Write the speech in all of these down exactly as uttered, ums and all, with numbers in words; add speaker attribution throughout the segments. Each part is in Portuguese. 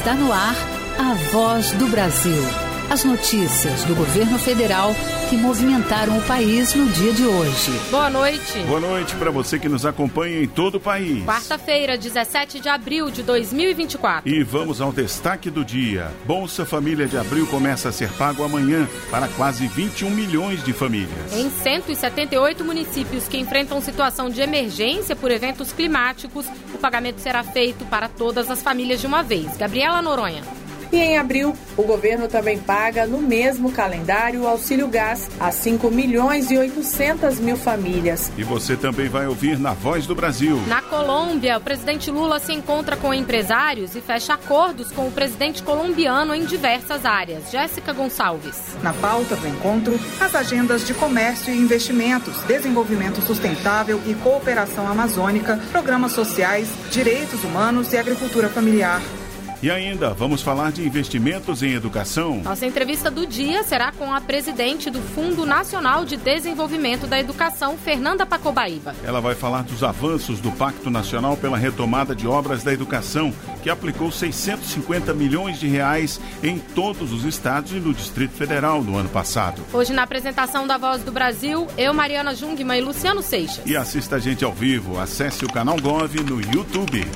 Speaker 1: Está no ar a Voz do Brasil. As notícias do governo federal que movimentaram o país no dia de hoje.
Speaker 2: Boa noite.
Speaker 3: Boa noite para você que nos acompanha em todo o país.
Speaker 2: Quarta-feira, dezessete de abril de dois mil e vinte e quatro.
Speaker 3: E vamos ao destaque do dia. Bolsa Família de Abril começa a ser pago amanhã para quase vinte e um milhões de famílias.
Speaker 2: Em cento e setenta e oito municípios que enfrentam situação de emergência por eventos climáticos, o pagamento será feito para todas as famílias de uma vez. Gabriela Noronha.
Speaker 4: E em abril, o governo também paga no mesmo calendário o auxílio gás a cinco milhões e oitocentas mil famílias.
Speaker 3: E você também vai ouvir na Voz do Brasil.
Speaker 2: Na Colômbia, o presidente Lula se encontra com empresários e fecha acordos com o presidente colombiano em diversas áreas. Jéssica Gonçalves.
Speaker 5: Na pauta do encontro, as agendas de comércio e investimentos, desenvolvimento sustentável e cooperação amazônica, programas sociais, direitos humanos e agricultura familiar.
Speaker 3: E ainda, vamos falar de investimentos em educação.
Speaker 2: Nossa entrevista do dia será com a presidente do Fundo Nacional de Desenvolvimento da Educação, Fernanda Pacobaíba.
Speaker 3: Ela vai falar dos avanços do Pacto Nacional pela Retomada de Obras da Educação, que aplicou seiscentos e cinquenta milhões de reais em todos os estados e no Distrito Federal no ano passado.
Speaker 2: Hoje, na apresentação da Voz do Brasil, eu, Mariana Jungmann e Luciano Seixas.
Speaker 3: E assista a gente ao vivo. Acesse o canal Gov no YouTube.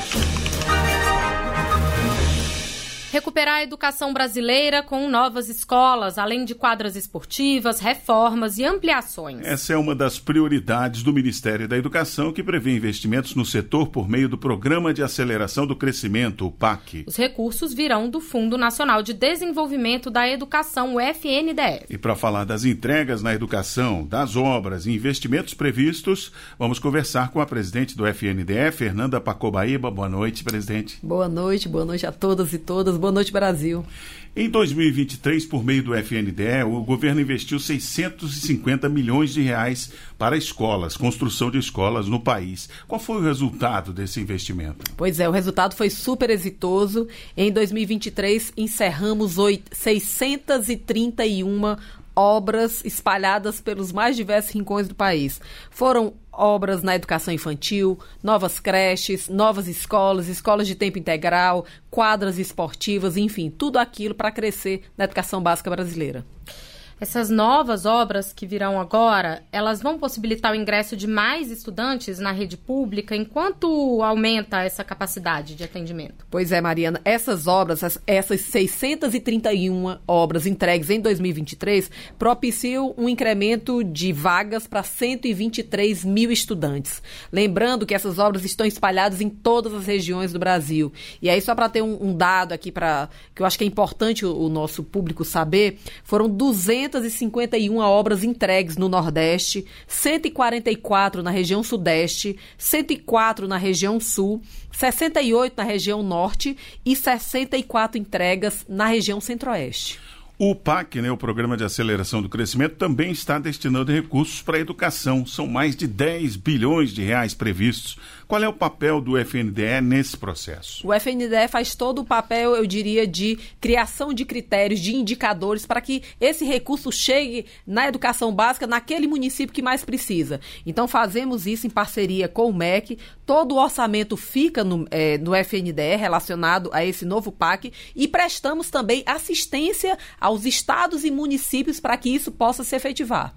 Speaker 2: Recuperar a educação brasileira com novas escolas, além de quadras esportivas, reformas e ampliações.
Speaker 3: Essa é uma das prioridades do Ministério da Educação, que prevê investimentos no setor por meio do Programa de Aceleração do Crescimento, o P A C.
Speaker 2: Os recursos virão do Fundo Nacional de Desenvolvimento da Educação, o F N D E.
Speaker 3: E para falar das entregas na educação, das obras e investimentos previstos, vamos conversar com a presidente do F N D E, Fernanda Pacobaíba. Boa noite, presidente.
Speaker 6: Boa noite, boa noite a todas e todas. Boa noite, Brasil.
Speaker 3: Em dois mil e vinte e três, por meio do F N D E, o governo investiu seiscentos e cinquenta milhões de reais para escolas, construção de escolas no país. Qual foi o resultado desse investimento?
Speaker 6: Pois é, o resultado foi super exitoso. Em dois mil e vinte e três, encerramos seiscentas e trinta e uma obras espalhadas pelos mais diversos rincões do país. Foram obras na educação infantil, novas creches, novas escolas, escolas de tempo integral, quadras esportivas, enfim, tudo aquilo para crescer na educação básica brasileira.
Speaker 2: Essas novas obras que virão agora, elas vão possibilitar o ingresso de mais estudantes na rede pública, enquanto aumenta essa capacidade de atendimento?
Speaker 6: Pois é, Mariana, essas obras, essas seiscentas e trinta e uma obras entregues em dois mil e vinte e três, propiciam um incremento de vagas para cento e vinte e três mil estudantes. Lembrando que essas obras estão espalhadas em todas as regiões do Brasil. E aí, só para ter um, um dado aqui, pra, que eu acho que é importante o, o nosso público saber, foram duzentas e cinquenta e uma obras entregues no Nordeste, cento e quarenta e quatro na região Sudeste, cento e quatro na região Sul, sessenta e oito na região Norte e sessenta e quatro entregas na região Centro-Oeste.
Speaker 3: O P A C, né, o Programa de Aceleração do Crescimento, também está destinando recursos para a educação. São mais de dez bilhões de reais previstos. Qual é o papel do F N D E nesse processo?
Speaker 6: O F N D E faz todo o papel, eu diria, de criação de critérios, de indicadores para que esse recurso chegue na educação básica naquele município que mais precisa. Então, fazemos isso em parceria com o M E C. Todo o orçamento fica no, é, no F N D E relacionado a esse novo P A C e prestamos também assistência aos estados e municípios para que isso possa se efetivar.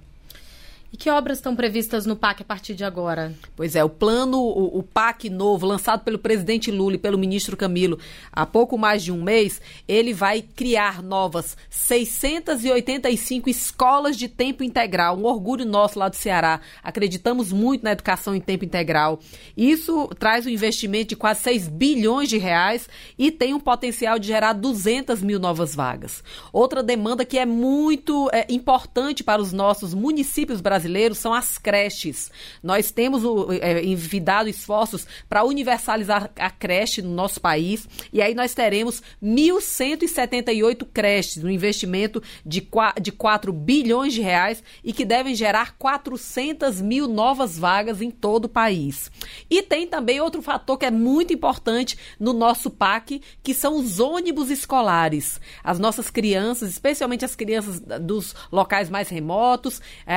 Speaker 2: E que obras estão previstas no P A C a partir de agora?
Speaker 6: Pois é, o plano, o, o P A C novo, lançado pelo presidente Lula e pelo ministro Camilo há pouco mais de um mês, ele vai criar novas seiscentas e oitenta e cinco escolas de tempo integral. Um orgulho nosso lá do Ceará. Acreditamos muito na educação em tempo integral. Isso traz um investimento de quase seis bilhões de reais e tem um potencial de gerar duzentas mil novas vagas. Outra demanda que é muito é, importante para os nossos municípios brasileiros brasileiros são as creches. Nós temos é, envidado esforços para universalizar a creche no nosso país e aí nós teremos mil cento e setenta e oito creches, um investimento de quatro bilhões de reais e que devem gerar quatrocentas mil novas vagas em todo o país. E tem também outro fator que é muito importante no nosso P A C, que são os ônibus escolares. As nossas crianças, especialmente as crianças dos locais mais remotos, é, das zonas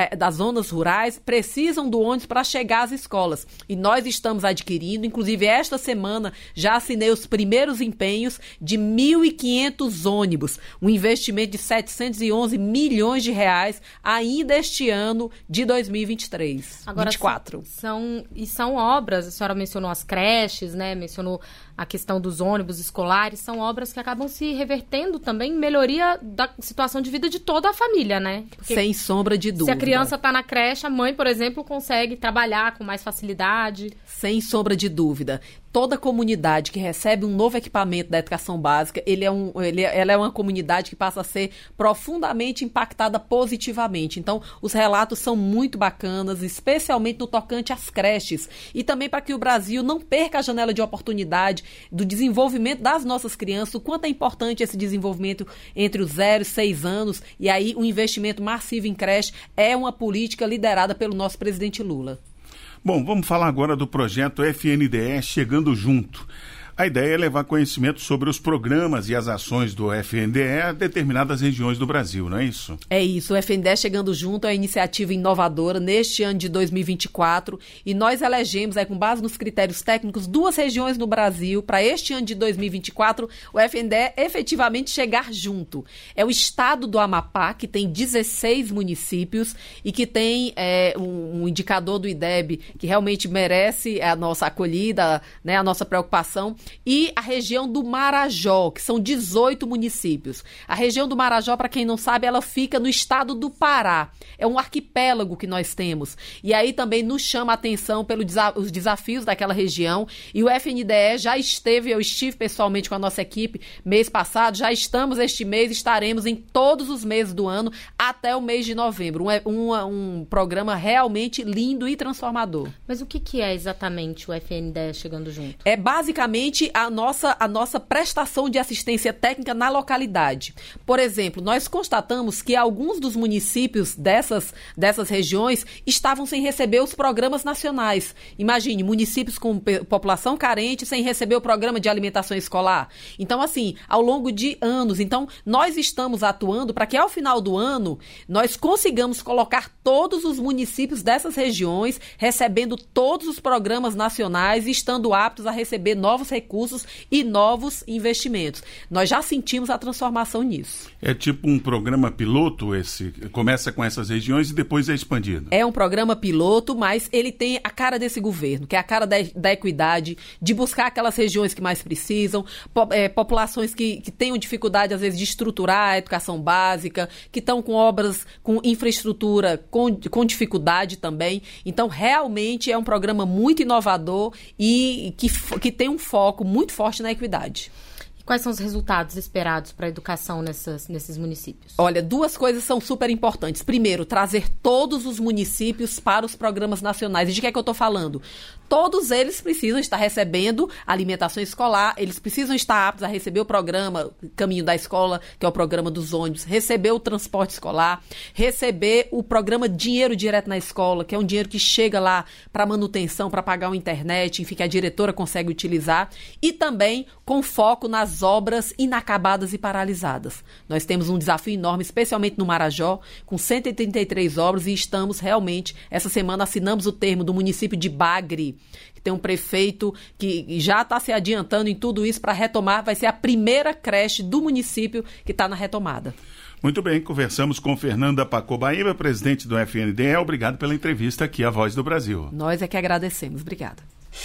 Speaker 6: zonas rurais precisam do ônibus para chegar às escolas. E nós estamos adquirindo, inclusive esta semana já assinei os primeiros empenhos de mil e quinhentos ônibus, um investimento de setecentos e onze milhões de reais ainda este ano de dois mil e vinte e três.
Speaker 2: Agora,
Speaker 6: vinte e quatro.
Speaker 2: São, e são obras, a senhora mencionou as creches, né? Mencionou a questão dos ônibus escolares, são obras que acabam se revertendo também em melhoria da situação de vida de toda a família, né? Porque
Speaker 6: sem sombra de dúvida.
Speaker 2: Se a criança está na creche, a mãe, por exemplo, consegue trabalhar com mais facilidade.
Speaker 6: Sem sombra de dúvida. Toda comunidade que recebe um novo equipamento da educação básica, ele é um, ele, ela é uma comunidade que passa a ser profundamente impactada positivamente. Então, os relatos são muito bacanas, especialmente no tocante às creches. E também para que o Brasil não perca a janela de oportunidade do desenvolvimento das nossas crianças, o quanto é importante esse desenvolvimento entre os zero e seis anos. E aí, o investimento massivo em creche é uma política liderada pelo nosso presidente Lula.
Speaker 3: Bom, vamos falar agora do projeto F N D E Chegando Junto. A ideia é levar conhecimento sobre os programas e as ações do F N D E a determinadas regiões do Brasil, não é isso?
Speaker 6: É isso, o F N D E Chegando Junto é uma iniciativa inovadora neste ano de dois mil e vinte e quatro e nós elegemos, é, com base nos critérios técnicos, duas regiões no Brasil para este ano de dois mil e vinte e quatro o F N D E efetivamente chegar junto. É o estado do Amapá, que tem dezesseis municípios e que tem é, um, um indicador do I D E B que realmente merece a nossa acolhida, né, a nossa preocupação, e a região do Marajó, que são dezoito municípios. A região do Marajó, para quem não sabe, ela fica no estado do Pará. É um arquipélago que nós temos. E aí também nos chama a atenção pelos desa- os desafios daquela região. E o F N D E já esteve, eu estive pessoalmente com a nossa equipe mês passado, já estamos este mês, estaremos em todos os meses do ano até o mês de novembro. Um, um, um programa realmente lindo e transformador.
Speaker 2: Mas o que, que é exatamente o F N D E Chegando Junto?
Speaker 6: É basicamente a nossa, a nossa prestação de assistência técnica na localidade. Por exemplo, nós constatamos que alguns dos municípios dessas, dessas regiões estavam sem receber os programas nacionais. Imagine, municípios com pe- população carente sem receber o programa de alimentação escolar. Então, assim, ao longo de anos. Então, nós estamos atuando para que ao final do ano nós consigamos colocar todos os municípios dessas regiões recebendo todos os programas nacionais e estando aptos a receber novos recursos recursos e novos investimentos. Nós já sentimos a transformação nisso.
Speaker 3: É tipo um programa piloto esse? Começa com essas regiões e depois é expandido?
Speaker 6: É um programa piloto, mas ele tem a cara desse governo, que é a cara da, da equidade, de buscar aquelas regiões que mais precisam, po, é, populações que, que tenham dificuldade, às vezes, de estruturar a educação básica, que estão com obras, com infraestrutura, com, com dificuldade também. Então, realmente é um programa muito inovador e que, que tem um foco muito forte na equidade.
Speaker 2: E quais são os resultados esperados para a educação nessas, nesses municípios?
Speaker 6: Olha, duas coisas são super importantes. Primeiro, trazer todos os municípios para os programas nacionais. E de que é que eu estou falando? Todos eles precisam estar recebendo alimentação escolar, eles precisam estar aptos a receber o programa Caminho da Escola, que é o programa dos ônibus, receber o transporte escolar, receber o programa Dinheiro Direto na Escola, que é um dinheiro que chega lá para manutenção, para pagar a internet, enfim, que a diretora consegue utilizar, e também com foco nas obras inacabadas e paralisadas. Nós temos um desafio enorme, especialmente no Marajó, com cento e trinta e três obras, e estamos realmente, essa semana assinamos o termo do município de Bagre, que tem um prefeito que já está se adiantando em tudo isso para retomar, vai ser a primeira creche do município que está na retomada.
Speaker 3: Muito bem, conversamos com Fernanda Pacobaíba, presidente do F N D E. Obrigado pela entrevista aqui à Voz do Brasil.
Speaker 6: Nós é que agradecemos. Obrigada.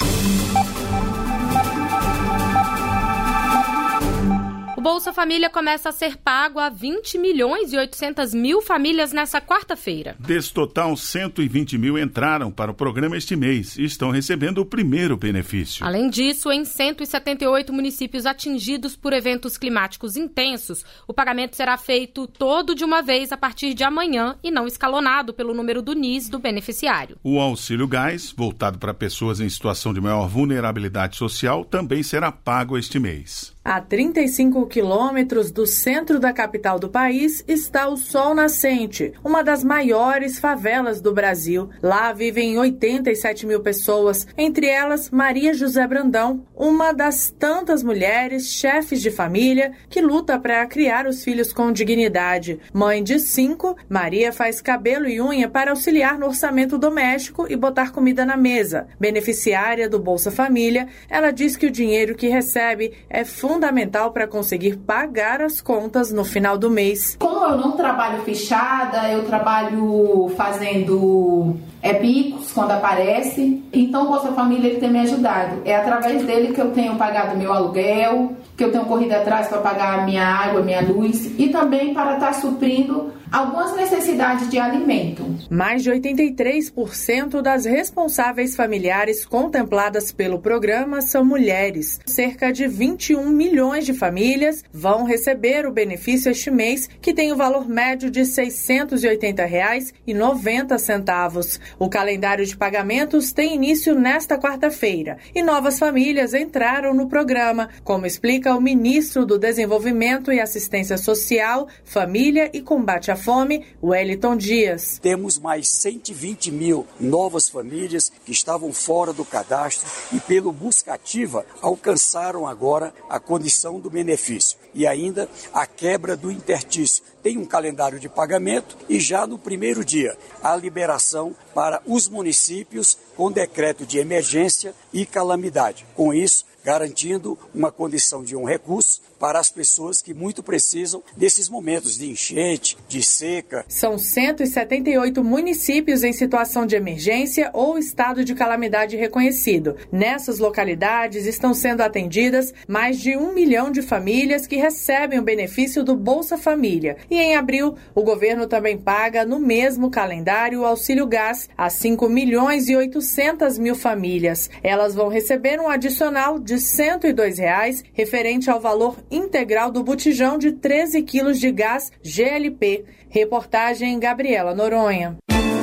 Speaker 2: O Bolsa Família começa a ser pago a vinte milhões e oitocentas mil famílias nessa quarta-feira.
Speaker 3: Desse total, cento e vinte mil entraram para o programa este mês e estão recebendo o primeiro benefício.
Speaker 2: Além disso, em cento e setenta e oito municípios atingidos por eventos climáticos intensos, o pagamento será feito todo de uma vez a partir de amanhã e não escalonado pelo número do N I S do beneficiário.
Speaker 3: O auxílio gás, voltado para pessoas em situação de maior vulnerabilidade social, também será pago este mês.
Speaker 4: A trinta e cinco quilômetros do centro da capital do país está o Sol Nascente, uma das maiores favelas do Brasil. Lá vivem oitenta e sete mil pessoas, entre elas Maria José Brandão, uma das tantas mulheres chefes de família que luta para criar os filhos com dignidade. Mãe de cinco, Maria faz cabelo e unha para auxiliar no orçamento doméstico e botar comida na mesa. Beneficiária do Bolsa Família, ela diz que o dinheiro que recebe é fundamental fundamental para conseguir pagar as contas no final do mês.
Speaker 7: Como eu não trabalho fechada, eu trabalho fazendo é, picos quando aparece, então o Bolsa Família ele tem me ajudado. É através dele que eu tenho pagado meu aluguel, que eu tenho corrido atrás para pagar a minha água, minha luz e também para estar suprindo algumas necessidades de alimento.
Speaker 4: Mais de oitenta e três por cento das responsáveis familiares contempladas pelo programa são mulheres. Cerca de vinte e um milhões de famílias vão receber o benefício este mês, que tem o valor médio de seiscentos e oitenta reais e noventa centavos. O calendário de pagamentos tem início nesta quarta-feira e novas famílias entraram no programa, como explica o ministro do Desenvolvimento e Assistência Social, Família e Combate à Fome, Wellington Dias.
Speaker 8: Temos mais cento e vinte mil novas famílias que estavam fora do cadastro e pelo Busca Ativa alcançaram agora a condição do benefício. E ainda a quebra do interstício. Tem um calendário de pagamento e já no primeiro dia a liberação para os municípios com decreto de emergência e calamidade. Com isso, garantindo uma condição de um recurso para as pessoas que muito precisam desses momentos de enchente, de seca.
Speaker 4: São cento e setenta e oito municípios em situação de emergência ou estado de calamidade reconhecido. Nessas localidades estão sendo atendidas mais de um milhão de famílias que recebem o benefício do Bolsa Família. E em abril, o governo também paga no mesmo calendário o Auxílio Gás a cinco milhões e oitocentas mil famílias. Elas vão receber um adicional de cento e dois reais, referente ao valor integral do botijão de treze quilos de gás G L P. Reportagem Gabriela Noronha.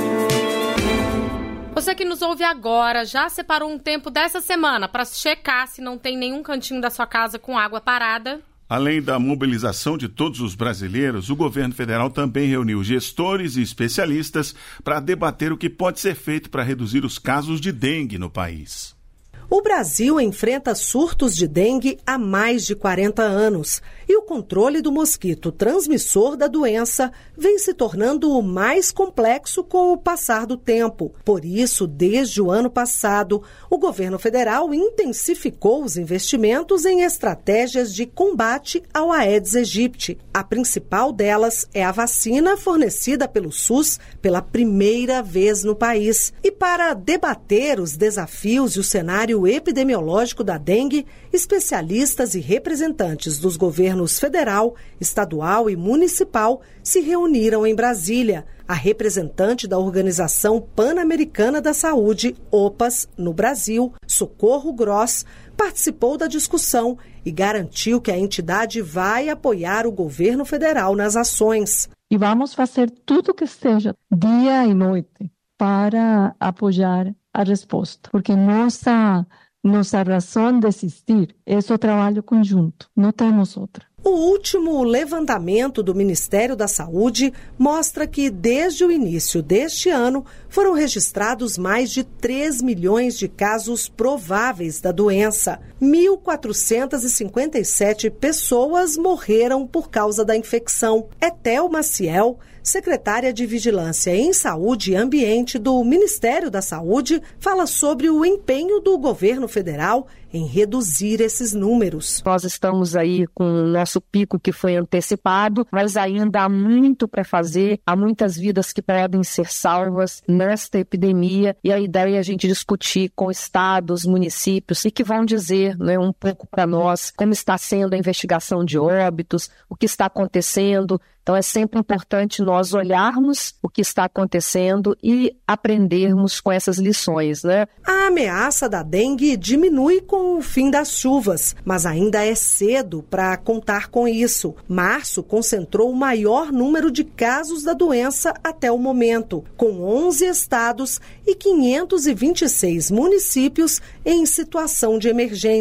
Speaker 2: Você que nos ouve agora, já separou um tempo dessa semana para checar se não tem nenhum cantinho da sua casa com água parada?
Speaker 3: Além da mobilização de todos os brasileiros, o governo federal também reuniu gestores e especialistas para debater o que pode ser feito para reduzir os casos de dengue no país.
Speaker 9: O Brasil enfrenta surtos de dengue há mais de quarenta anos e o controle do mosquito transmissor da doença vem se tornando mais complexo com o passar do tempo. Por isso, desde o ano passado, o governo federal intensificou os investimentos em estratégias de combate ao Aedes aegypti. A principal delas é a vacina fornecida pelo SUS pela primeira vez no país. E para debater os desafios e o cenário epidemiológico da dengue, especialistas e representantes dos governos federal, estadual e municipal se reuniram em Brasília. A representante da Organização Pan-Americana da Saúde, OPAS, no Brasil, Socorro Gross, participou da discussão e garantiu que a entidade vai apoiar o governo federal nas ações.
Speaker 10: E vamos fazer tudo que esteja, dia e noite, para apoiar a resposta, porque nossa, nossa razão de existir é o trabalho conjunto, não temos outra.
Speaker 9: O último levantamento do Ministério da Saúde mostra que, desde o início deste ano, foram registrados mais de três milhões de casos prováveis da doença. mil quatrocentas e cinquenta e sete pessoas morreram por causa da infecção. Etel Maciel, secretária de Vigilância em Saúde e Ambiente do Ministério da Saúde, fala sobre o empenho do governo federal em reduzir esses números.
Speaker 11: Nós estamos aí com o nosso pico que foi antecipado, mas ainda há muito para fazer, há muitas vidas que podem ser salvas nesta epidemia, e a ideia é a gente discutir com estados, municípios, e que vão dizer, né, um pouco para nós como está sendo a investigação de óbitos, o que está acontecendo. Então é sempre importante nós olharmos o que está acontecendo e aprendermos com essas lições, né?
Speaker 9: A ameaça da dengue diminui com o fim das chuvas, mas ainda é cedo para contar com isso. Março concentrou o maior número de casos da doença até o momento, com onze estados e quinhentos e vinte e seis municípios em situação de emergência.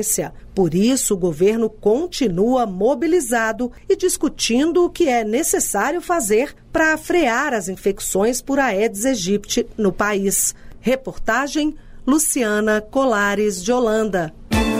Speaker 9: Por isso, o governo continua mobilizado e discutindo o que é necessário fazer para frear as infecções por Aedes aegypti no país. Reportagem Luciana Colares de Holanda.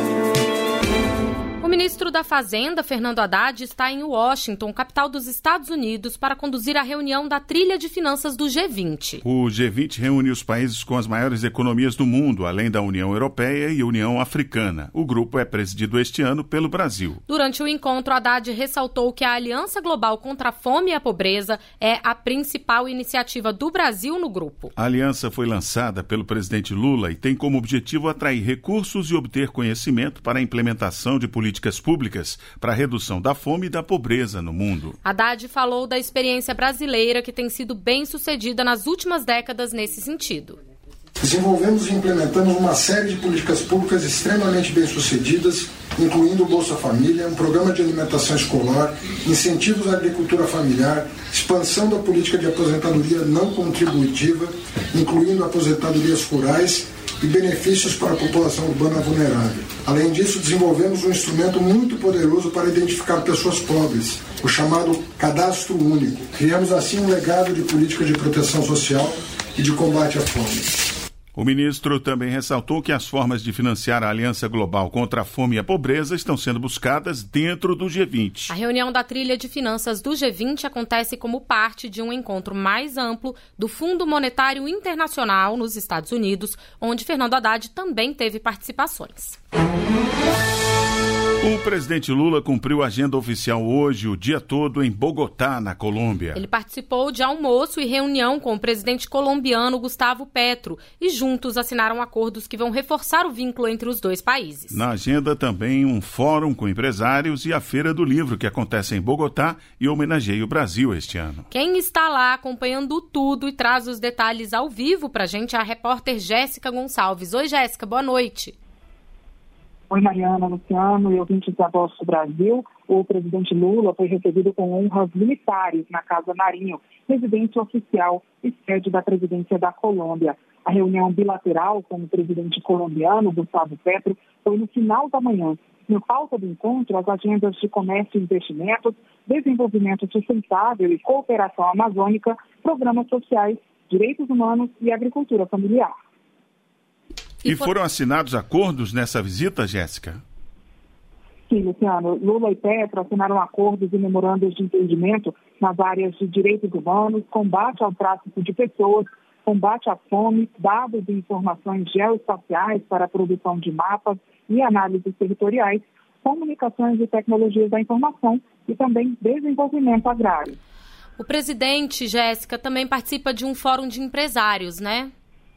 Speaker 2: O ministro da Fazenda, Fernando Haddad, está em Washington, capital dos Estados Unidos, para conduzir a reunião da trilha de finanças do G vinte.
Speaker 3: O G vinte reúne os países com as maiores economias do mundo, além da União Europeia e União Africana. O grupo é presidido este ano pelo Brasil.
Speaker 2: Durante o encontro, Haddad ressaltou que a Aliança Global contra a Fome e a Pobreza é a principal iniciativa do Brasil no grupo.
Speaker 3: A aliança foi lançada pelo presidente Lula e tem como objetivo atrair recursos e obter conhecimento para a implementação de políticas públicas para a redução da fome e da pobreza no mundo.
Speaker 2: Haddad falou da experiência brasileira que tem sido bem sucedida nas últimas décadas nesse sentido.
Speaker 12: Desenvolvemos e implementamos uma série de políticas públicas extremamente bem-sucedidas, incluindo o Bolsa Família, um programa de alimentação escolar, incentivos à agricultura familiar, expansão da política de aposentadoria não contributiva, incluindo aposentadorias rurais e benefícios para a população urbana vulnerável. Além disso, desenvolvemos um instrumento muito poderoso para identificar pessoas pobres, o chamado Cadastro Único. Criamos assim um legado de política de proteção social e de combate à fome.
Speaker 3: O ministro também ressaltou que as formas de financiar a Aliança Global contra a Fome e a Pobreza estão sendo buscadas dentro do G vinte.
Speaker 2: A reunião da trilha de finanças do G vinte acontece como parte de um encontro mais amplo do Fundo Monetário Internacional nos Estados Unidos, onde Fernando Haddad também teve participações.
Speaker 3: O presidente Lula cumpriu a agenda oficial hoje, o dia todo, em Bogotá, na Colômbia.
Speaker 2: Ele participou de almoço e reunião com o presidente colombiano Gustavo Petro e juntos assinaram acordos que vão reforçar o vínculo entre os dois países.
Speaker 3: Na agenda também um fórum com empresários e a Feira do Livro, que acontece em Bogotá e homenageia o Brasil este ano.
Speaker 2: Quem está lá acompanhando tudo e traz os detalhes ao vivo pra gente é a repórter Jéssica Gonçalves. Oi, Jéssica, boa noite.
Speaker 13: Oi, Mariana, Luciano e ouvintes da Voz do Brasil. O presidente Lula foi recebido com honras militares na Casa Marinho, residência oficial e sede da presidência da Colômbia. A reunião bilateral com o presidente colombiano, Gustavo Petro, foi no final da manhã. No pauta do encontro, as agendas de comércio e investimentos, desenvolvimento sustentável e cooperação amazônica, programas sociais, direitos humanos e agricultura familiar.
Speaker 3: E foram assinados acordos nessa visita, Jéssica?
Speaker 13: Sim, Luciano. Lula e Petro assinaram acordos e memorandos de entendimento nas áreas de direitos humanos, combate ao tráfico de pessoas, combate à fome, dados e informações geoespaciais para a produção de mapas e análises territoriais, comunicações e tecnologias da informação e também desenvolvimento agrário.
Speaker 2: O presidente, Jéssica, também participa de um fórum de empresários, né?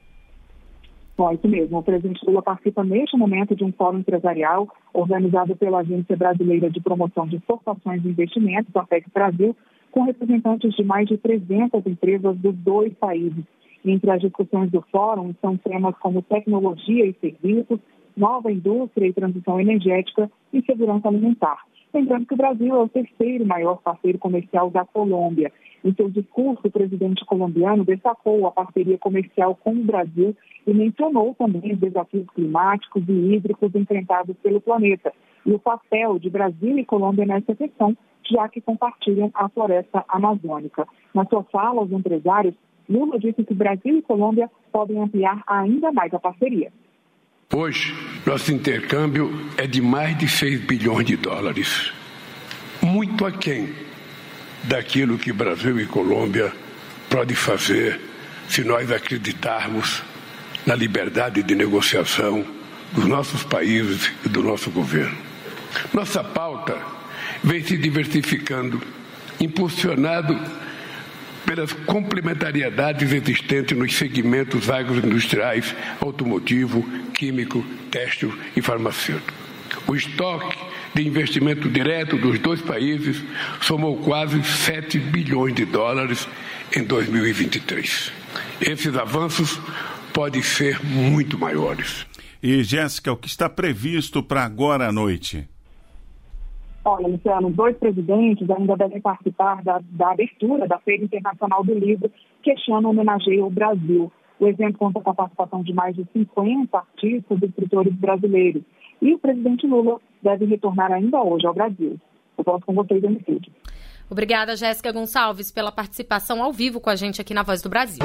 Speaker 13: Bom, isso mesmo. O presidente Lula participa neste momento de um fórum empresarial organizado pela Agência Brasileira de Promoção de Exportações e Investimentos, a APEC Brasil, com representantes de mais de trezentas empresas dos dois países. Entre as discussões do fórum estão temas como tecnologia e serviços, nova indústria e transição energética e segurança alimentar. Lembrando que o Brasil é o terceiro maior parceiro comercial da Colômbia. Em seu discurso, o presidente colombiano destacou a parceria comercial com o Brasil e mencionou também os desafios climáticos e hídricos enfrentados pelo planeta e o papel de Brasil e Colômbia nessa questão, já que compartilham a floresta amazônica. Na sua fala aos empresários, Lula disse que Brasil e Colômbia podem ampliar ainda mais a parceria.
Speaker 14: Hoje, nosso intercâmbio é de mais de seis bilhões de dólares, muito aquém daquilo que Brasil e Colômbia podem fazer se nós acreditarmos na liberdade de negociação dos nossos países e do nosso governo. Nossa pauta vem se diversificando, impulsionado pelas complementariedades existentes nos segmentos agroindustriais, automotivo, químico, têxtil e farmacêutico. O estoque de investimento direto dos dois países somou quase sete bilhões de dólares em dois mil e vinte e três. Esses avanços podem ser muito maiores.
Speaker 3: E, Jéssica, o que está previsto para agora à noite?
Speaker 13: Olha, Luciano, os dois presidentes ainda devem participar da, da abertura da Feira Internacional do Livro, que este ano homenageia o Brasil. O evento conta com a participação de mais de cinquenta artistas e escritores brasileiros. E o presidente Lula deve retornar ainda hoje ao Brasil. Eu volto com vocês em estúdio.
Speaker 2: Obrigada, Jéssica Gonçalves, pela participação ao vivo com a gente aqui na Voz do Brasil.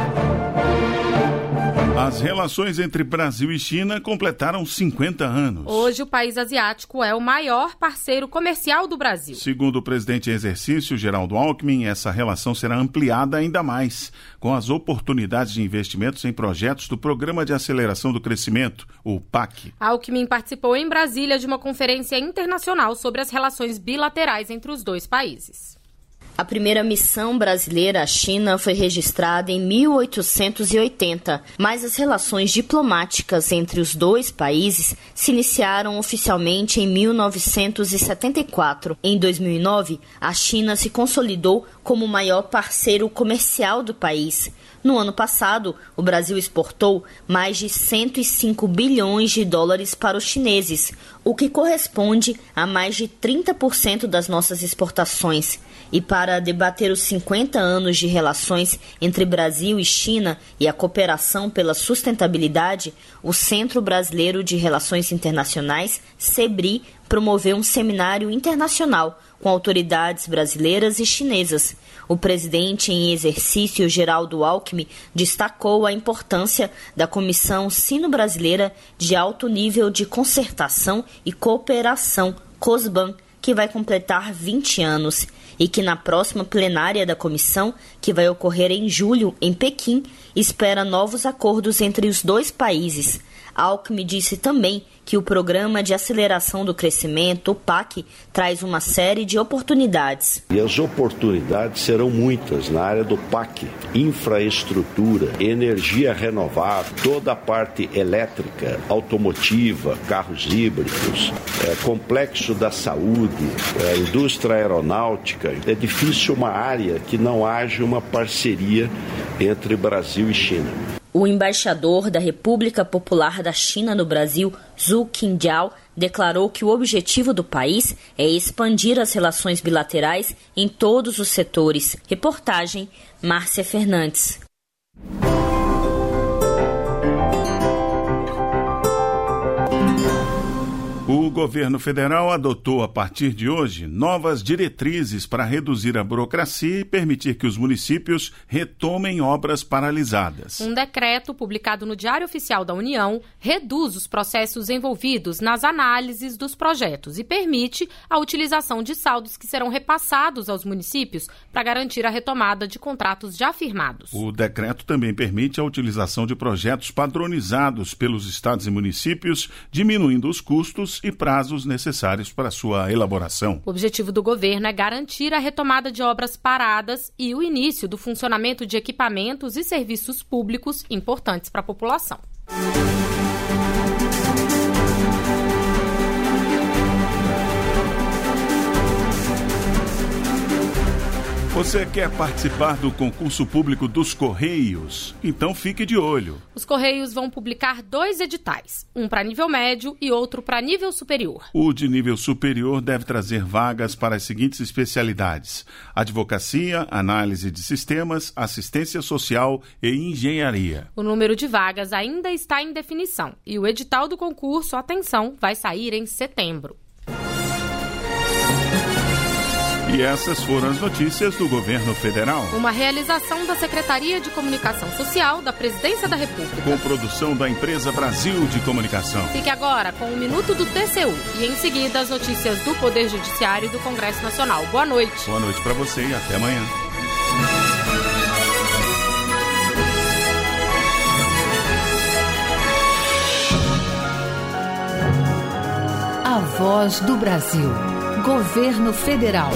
Speaker 3: As relações entre Brasil e China completaram cinquenta anos.
Speaker 2: Hoje, o país asiático é o maior parceiro comercial do Brasil.
Speaker 3: Segundo o presidente em exercício, Geraldo Alckmin, essa relação será ampliada ainda mais, com as oportunidades de investimentos em projetos do Programa de Aceleração do Crescimento, o P A C.
Speaker 2: Alckmin participou em Brasília de uma conferência internacional sobre as relações bilaterais entre os dois países.
Speaker 15: A primeira missão brasileira à China foi registrada em mil oitocentos e oitenta, mas as relações diplomáticas entre os dois países se iniciaram oficialmente em mil novecentos e setenta e quatro. Em dois mil e nove, a China se consolidou como o maior parceiro comercial do país. No ano passado, o Brasil exportou mais de cento e cinco bilhões de dólares para os chineses, o que corresponde a mais de trinta por cento das nossas exportações. E para debater os cinquenta anos de relações entre Brasil e China e a cooperação pela sustentabilidade, o Centro Brasileiro de Relações Internacionais, CEBRI, promoveu um seminário internacional com autoridades brasileiras e chinesas. O presidente em exercício, Geraldo Alckmin, destacou a importância da Comissão Sino-Brasileira de Alto Nível de Concertação e Cooperação, COSBAN, que vai completar vinte anos, e que na próxima plenária da comissão, que vai ocorrer em julho em Pequim, espera novos acordos entre os dois países. Alckmin disse também que o Programa de Aceleração do Crescimento, o P A C, traz uma série de oportunidades.
Speaker 16: E as oportunidades serão muitas na área do P A C, infraestrutura, energia renovável, toda a parte elétrica, automotiva, carros híbridos, é, complexo da saúde, é, indústria aeronáutica. É difícil uma área que não haja uma parceria entre Brasil e China.
Speaker 15: O embaixador da República Popular da China no Brasil, Zhu Qinjiao, declarou que o objetivo do país é expandir as relações bilaterais em todos os setores. Reportagem, Márcia Fernandes.
Speaker 3: O governo federal adotou, a partir de hoje, novas diretrizes para reduzir a burocracia e permitir que os municípios retomem obras paralisadas.
Speaker 2: Um decreto publicado no Diário Oficial da União reduz os processos envolvidos nas análises dos projetos e permite a utilização de saldos que serão repassados aos municípios para garantir a retomada de contratos já firmados.
Speaker 3: O decreto também permite a utilização de projetos padronizados pelos estados e municípios, diminuindo os custos e prazos necessários para sua elaboração.
Speaker 2: O objetivo do governo é garantir a retomada de obras paradas e o início do funcionamento de equipamentos e serviços públicos importantes para a população.
Speaker 3: Você quer participar do concurso público dos Correios? Então fique de olho.
Speaker 2: Os Correios vão publicar dois editais, um para nível médio e outro para nível superior.
Speaker 3: O de nível superior deve trazer vagas para as seguintes especialidades: advocacia, análise de sistemas, assistência social e engenharia.
Speaker 2: O número de vagas ainda está em definição e o edital do concurso, atenção, vai sair em setembro.
Speaker 3: E essas foram as notícias do governo federal.
Speaker 2: Uma realização da Secretaria de Comunicação Social da Presidência da República.
Speaker 3: Com produção da empresa Brasil de Comunicação.
Speaker 2: Fique agora com o Minuto do T C U e em seguida as notícias do Poder Judiciário e do Congresso Nacional. Boa noite.
Speaker 3: Boa noite para você e até amanhã.
Speaker 1: A Voz do Brasil. Governo Federal.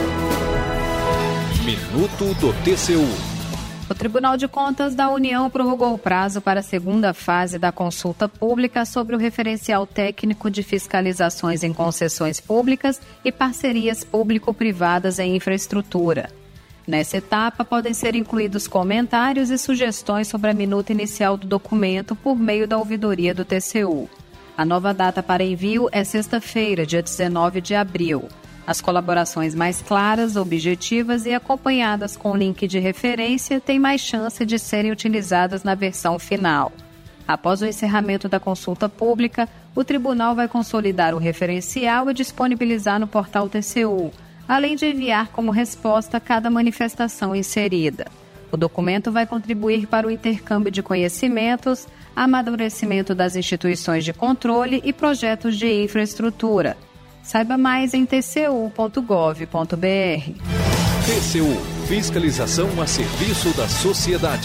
Speaker 17: Minuto do T C U.
Speaker 18: O Tribunal de Contas da União prorrogou o prazo para a segunda fase da consulta pública sobre o referencial técnico de fiscalizações em concessões públicas e parcerias público-privadas em infraestrutura. Nessa etapa, podem ser incluídos comentários e sugestões sobre a minuta inicial do documento por meio da ouvidoria do T C U. A nova data para envio é sexta-feira, dia dezenove de abril. As colaborações mais claras, objetivas e acompanhadas com link de referência têm mais chance de serem utilizadas na versão final. Após o encerramento da consulta pública, o tribunal vai consolidar o referencial e disponibilizar no portal T C U, além de enviar como resposta cada manifestação inserida. O documento vai contribuir para o intercâmbio de conhecimentos, amadurecimento das instituições de controle e projetos de infraestrutura. Saiba mais em t c u ponto gov ponto b r.
Speaker 17: T C U – Fiscalização a serviço da sociedade.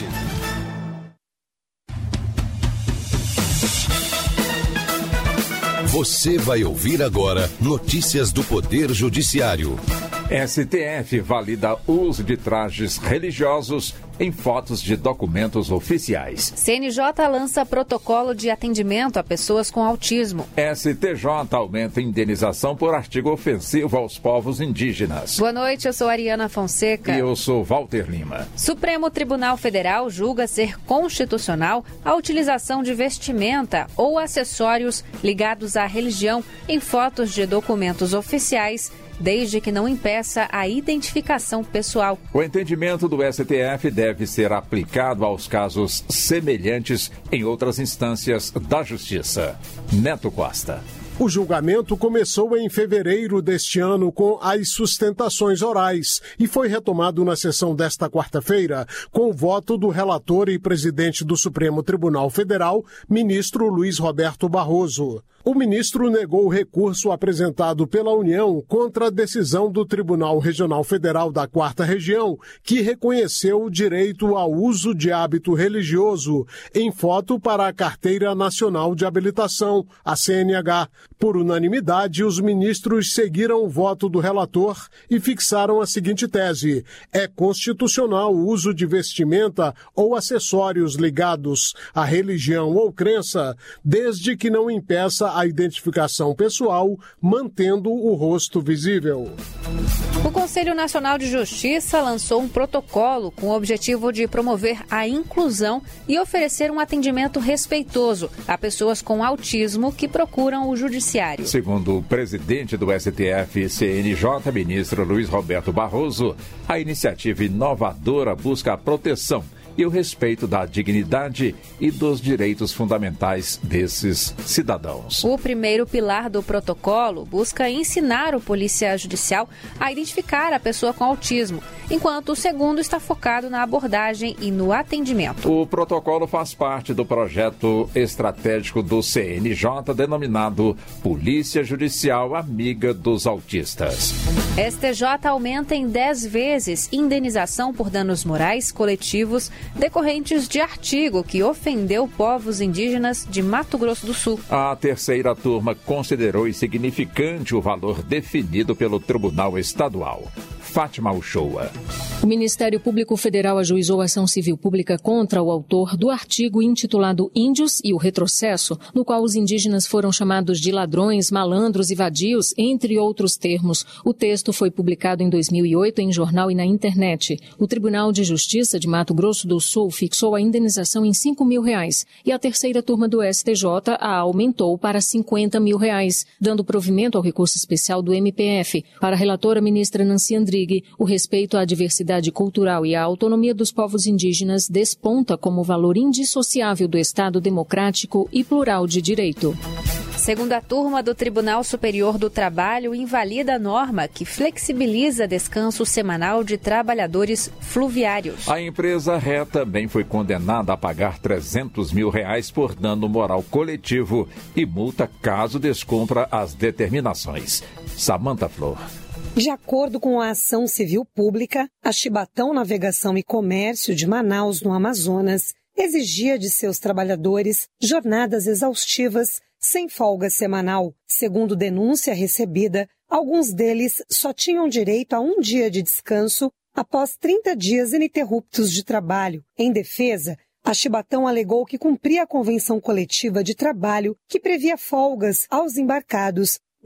Speaker 19: Você vai ouvir agora notícias do Poder Judiciário.
Speaker 20: S T F valida uso de trajes religiosos em fotos de documentos oficiais.
Speaker 21: C N J lança protocolo de atendimento a pessoas com autismo.
Speaker 20: S T J aumenta indenização por artigo ofensivo aos povos indígenas.
Speaker 21: Boa noite, eu sou Ariana Fonseca.
Speaker 20: E eu sou Walter Lima.
Speaker 21: Supremo Tribunal Federal julga ser constitucional a utilização de vestimenta ou acessórios ligados à religião em fotos de documentos oficiais, desde que não impeça a identificação pessoal.
Speaker 20: O entendimento do S T F deve ser aplicado aos casos semelhantes em outras instâncias da Justiça. Neto Costa.
Speaker 22: O julgamento começou em fevereiro deste ano com as sustentações orais e foi retomado na sessão desta quarta-feira com o voto do relator e presidente do Supremo Tribunal Federal, ministro Luiz Roberto Barroso. O ministro negou o recurso apresentado pela União contra a decisão do Tribunal Regional Federal da Quarta Região, que reconheceu o direito ao uso de hábito religioso em foto para a Carteira Nacional de Habilitação, a C N H. Por unanimidade, os ministros seguiram o voto do relator e fixaram a seguinte tese: é constitucional o uso de vestimenta ou acessórios ligados à religião ou crença, desde que não impeça a identificação pessoal, mantendo o rosto visível.
Speaker 21: O Conselho Nacional de Justiça lançou um protocolo com o objetivo de promover a inclusão e oferecer um atendimento respeitoso a pessoas com autismo que procuram o judiciário.
Speaker 20: Segundo o presidente do S T F C N J, ministro Luiz Roberto Barroso, a iniciativa inovadora busca a proteção e o respeito da dignidade e dos direitos fundamentais desses cidadãos.
Speaker 21: O primeiro pilar do protocolo busca ensinar o polícia judicial a identificar a pessoa com autismo, enquanto o segundo está focado na abordagem e no atendimento.
Speaker 20: O protocolo faz parte do projeto estratégico do C N J denominado Polícia Judicial Amiga dos Autistas.
Speaker 21: S T J aumenta em dez vezes indenização por danos morais coletivos decorrentes de artigo que ofendeu povos indígenas de Mato Grosso do Sul.
Speaker 20: A terceira turma considerou insignificante o valor definido pelo Tribunal Estadual. Fátima Uchoa.
Speaker 23: O Ministério Público Federal ajuizou ação civil pública contra o autor do artigo intitulado Índios e o Retrocesso, no qual os indígenas foram chamados de ladrões, malandros e vadios, entre outros termos. O texto foi publicado em dois mil e oito em jornal e na internet. O Tribunal de Justiça de Mato Grosso do Sul fixou a indenização em cinco mil reais e a terceira turma do S T J a aumentou para cinquenta mil reais, dando provimento ao recurso especial do M P F. Para a relatora ministra Nancy Andrighi, o respeito à diversidade cultural e à autonomia dos povos indígenas desponta como valor indissociável do Estado democrático e plural de direito.
Speaker 21: Segunda turma do Tribunal Superior do Trabalho invalida a norma que flexibiliza descanso semanal de trabalhadores fluviários.
Speaker 20: A empresa Ré também foi condenada a pagar trezentos mil reais por dano moral coletivo e multa caso descumpra as determinações. Samanta Flor.
Speaker 24: De acordo com a ação civil pública, a Chibatão Navegação e Comércio de Manaus, no Amazonas, exigia de seus trabalhadores jornadas exaustivas sem folga semanal. Segundo denúncia recebida, alguns deles só tinham direito a um dia de descanso após trinta dias ininterruptos de trabalho. Em defesa, a Chibatão alegou que cumpria a Convenção Coletiva de Trabalho, que previa folgas aos embarcados,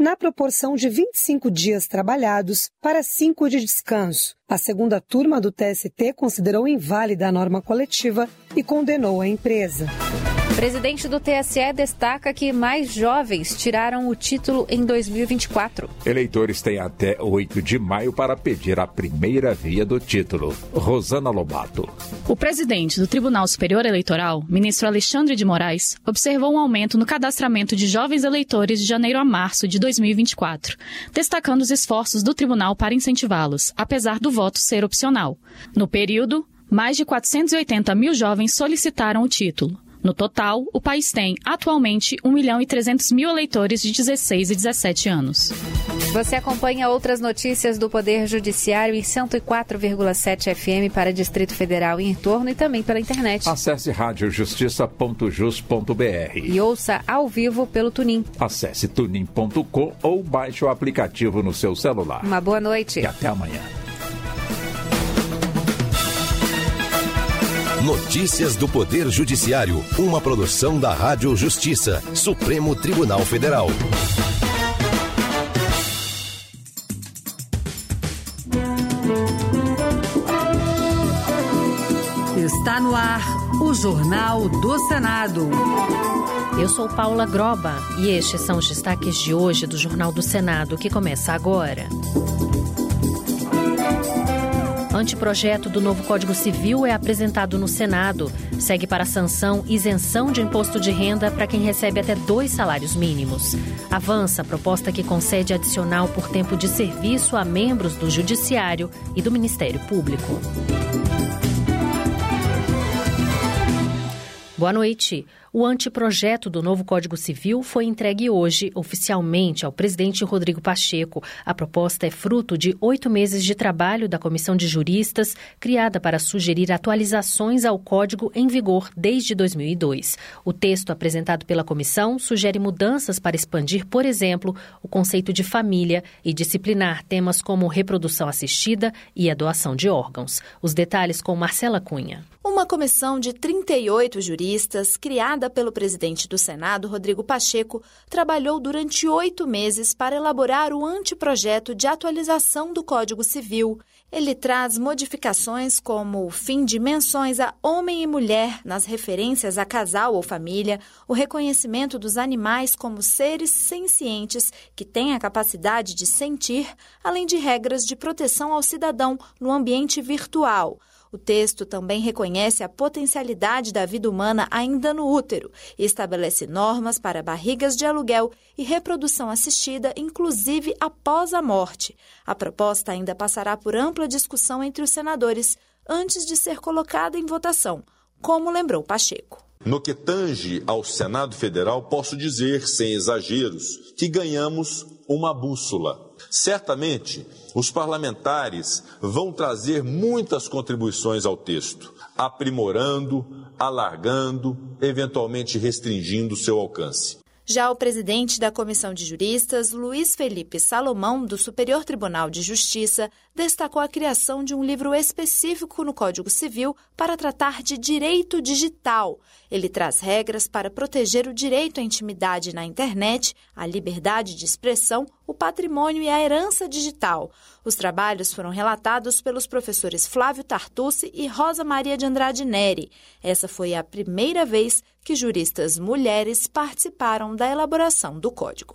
Speaker 24: na proporção de vinte e cinco dias trabalhados para cinco de descanso. A segunda turma do T S T considerou inválida a norma coletiva e condenou a empresa.
Speaker 21: O presidente do T S E destaca que mais jovens tiraram o título em dois mil e vinte e quatro.
Speaker 20: Eleitores têm até oito de maio para pedir a primeira via do título. Rosana Lobato.
Speaker 5: O presidente do Tribunal Superior Eleitoral, ministro Alexandre de Moraes, observou um aumento no cadastramento de jovens eleitores de janeiro a março de dois mil e vinte e quatro, destacando os esforços do tribunal para incentivá-los, apesar do voto ser opcional. No período, mais de quatrocentos e oitenta mil jovens solicitaram o título. No total, o país tem, atualmente, um milhão e trezentos mil eleitores de dezesseis e dezessete anos.
Speaker 21: Você acompanha outras notícias do Poder Judiciário em cento e quatro vírgula sete F M para Distrito Federal e em torno e também pela internet.
Speaker 20: Acesse rádio justiça ponto jus ponto b r
Speaker 21: e ouça ao vivo pelo Tunin.
Speaker 20: Acesse tunin ponto com ou baixe o aplicativo no seu celular.
Speaker 21: Uma boa noite.
Speaker 20: E até amanhã.
Speaker 19: Notícias do Poder Judiciário, uma produção da Rádio Justiça, Supremo Tribunal Federal.
Speaker 6: Está no ar o Jornal do Senado.
Speaker 1: Eu sou Paula Groba e estes são os destaques de hoje do Jornal do Senado, que começa agora. Anteprojeto do novo Código Civil é apresentado no Senado. Segue para a sanção isenção de imposto de renda para quem recebe até dois salários mínimos. Avança a proposta que concede adicional por tempo de serviço a membros do Judiciário e do Ministério Público. Boa noite. O anteprojeto do novo Código Civil foi entregue hoje, oficialmente, ao presidente Rodrigo Pacheco. A proposta é fruto de oito meses de trabalho da Comissão de Juristas, criada para sugerir atualizações ao Código em vigor desde dois mil e dois. O texto apresentado pela comissão sugere mudanças para expandir, por exemplo, o conceito de família e disciplinar temas como reprodução assistida e a doação de órgãos. Os detalhes com Marcela Cunha.
Speaker 7: Uma comissão de trinta e oito juristas, criada pelo presidente do Senado, Rodrigo Pacheco, trabalhou durante oito meses para elaborar o anteprojeto de atualização do Código Civil. Ele traz modificações como o fim de menções a homem e mulher nas referências a casal ou família, o reconhecimento dos animais como seres sencientes que têm a capacidade de sentir, além de regras de proteção ao cidadão no ambiente virtual. O texto também reconhece a potencialidade da vida humana ainda no útero e estabelece normas para barrigas de aluguel e reprodução assistida, inclusive após a morte. A proposta ainda passará por ampla discussão entre os senadores antes de ser colocada em votação, como lembrou Pacheco.
Speaker 8: No que tange ao Senado Federal, posso dizer, sem exageros, que ganhamos uma bússola. Certamente, os parlamentares vão trazer muitas contribuições ao texto, aprimorando, alargando, eventualmente restringindo seu alcance.
Speaker 7: Já o presidente da Comissão de Juristas, Luiz Felipe Salomão, do Superior Tribunal de Justiça, destacou a criação de um livro específico no Código Civil para tratar de direito digital. Ele traz regras para proteger o direito à intimidade na internet, a liberdade de expressão, o patrimônio e a herança digital. Os trabalhos foram relatados pelos professores Flávio Tartucci e Rosa Maria de Andrade Neri. Essa foi a primeira vez que juristas mulheres participaram da elaboração do Código.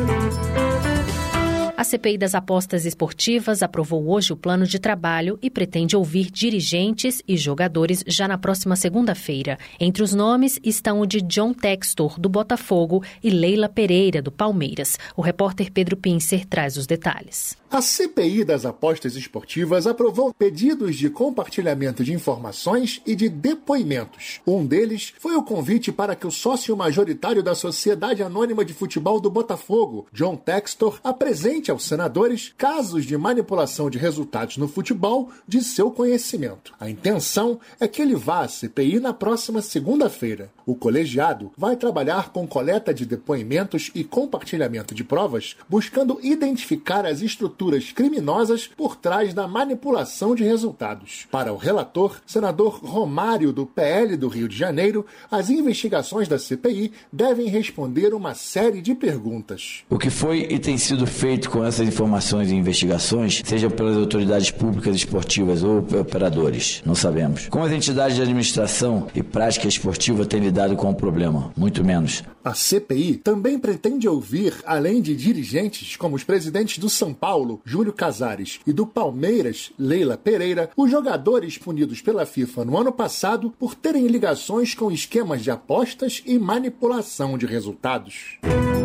Speaker 1: A C P I das apostas esportivas aprovou hoje o plano de trabalho e pretende ouvir dirigentes e jogadores já na próxima segunda-feira. Entre os nomes estão o de John Textor, do Botafogo, e Leila Pereira, do Palmeiras. O repórter Pedro Pincer traz os detalhes.
Speaker 25: A C P I das apostas esportivas aprovou pedidos de compartilhamento de informações e de depoimentos. Um deles foi o convite para que o sócio majoritário da Sociedade Anônima de Futebol do Botafogo, John Textor, apresente solicite aos senadores casos de manipulação de resultados no futebol de seu conhecimento. A intenção é que ele vá à C P I na próxima segunda-feira. O colegiado vai trabalhar com coleta de depoimentos e compartilhamento de provas, buscando identificar as estruturas criminosas por trás da manipulação de resultados. Para o relator, senador Romário, do P L do Rio de Janeiro, as investigações da C P I devem responder uma série de perguntas.
Speaker 4: O que foi e tem sido feito com essas informações e investigações, seja pelas autoridades públicas esportivas ou operadores, não sabemos. Como as entidades de administração e prática esportiva têm lidado com o problema? Muito menos.
Speaker 25: A C P I também pretende ouvir, além de dirigentes como os presidentes do São Paulo, Júlio Casares, e do Palmeiras, Leila Pereira, os jogadores punidos pela FIFA no ano passado por terem ligações com esquemas de apostas e manipulação de resultados.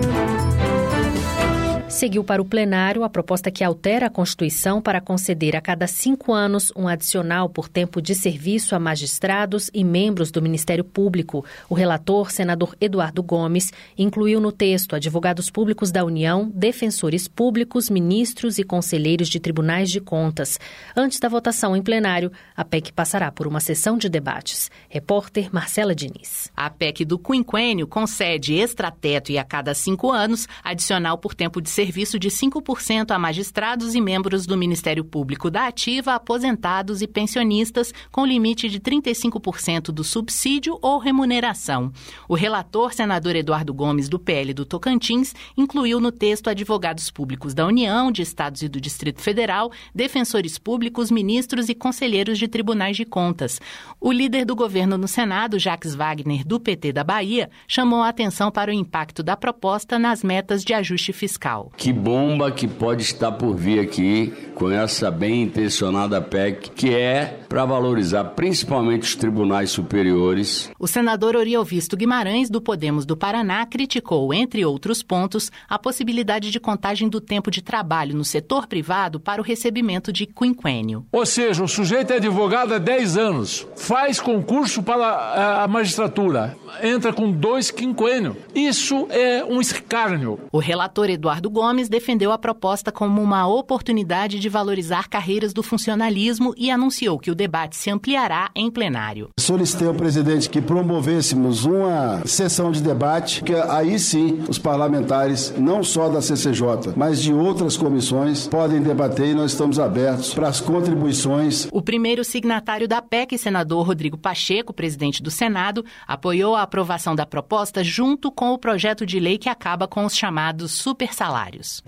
Speaker 1: Seguiu para o plenário a proposta que altera a Constituição para conceder a cada cinco anos um adicional por tempo de serviço a magistrados e membros do Ministério Público. O relator, senador Eduardo Gomes, incluiu no texto advogados públicos da União, defensores públicos, ministros e conselheiros de tribunais de contas. Antes da votação em plenário, a P E C passará por uma sessão de debates. Repórter Marcela Diniz.
Speaker 9: A P E C do quinquênio concede extrateto e a cada cinco anos adicional por tempo de serviço serviço de cinco por cento a magistrados e membros do Ministério Público da Ativa, aposentados e pensionistas, com limite de trinta e cinco por cento do subsídio ou remuneração. O relator, senador Eduardo Gomes, do P L do Tocantins, incluiu no texto advogados públicos da União, de Estados e do Distrito Federal, defensores públicos, ministros e conselheiros de tribunais de contas. O líder do governo no Senado, Jacques Wagner, do P T da Bahia, chamou a atenção para o impacto da proposta nas metas de ajuste fiscal.
Speaker 10: Que bomba que pode estar por vir aqui com essa bem intencionada P E C, que é para valorizar principalmente os tribunais superiores.
Speaker 9: O senador Oriovisto Guimarães, do Podemos do Paraná, criticou, entre outros pontos, a possibilidade de contagem do tempo de trabalho no setor privado para o recebimento de quinquênio.
Speaker 11: Ou seja, o sujeito é advogado há dez anos, faz concurso para a magistratura, entra com dois quinquênios. Isso é um escárnio.
Speaker 9: O relator Eduardo Gomes defendeu a proposta como uma oportunidade de valorizar carreiras do funcionalismo e anunciou que o debate se ampliará em plenário.
Speaker 12: Solicitei ao presidente que promovêssemos uma sessão de debate, que aí sim os parlamentares, não só da C C J, mas de outras comissões, podem debater e nós estamos abertos para as contribuições.
Speaker 9: O primeiro signatário da P E C, senador Rodrigo Pacheco, presidente do Senado, apoiou a aprovação da proposta junto com o projeto de lei que acaba com os chamados supersalários.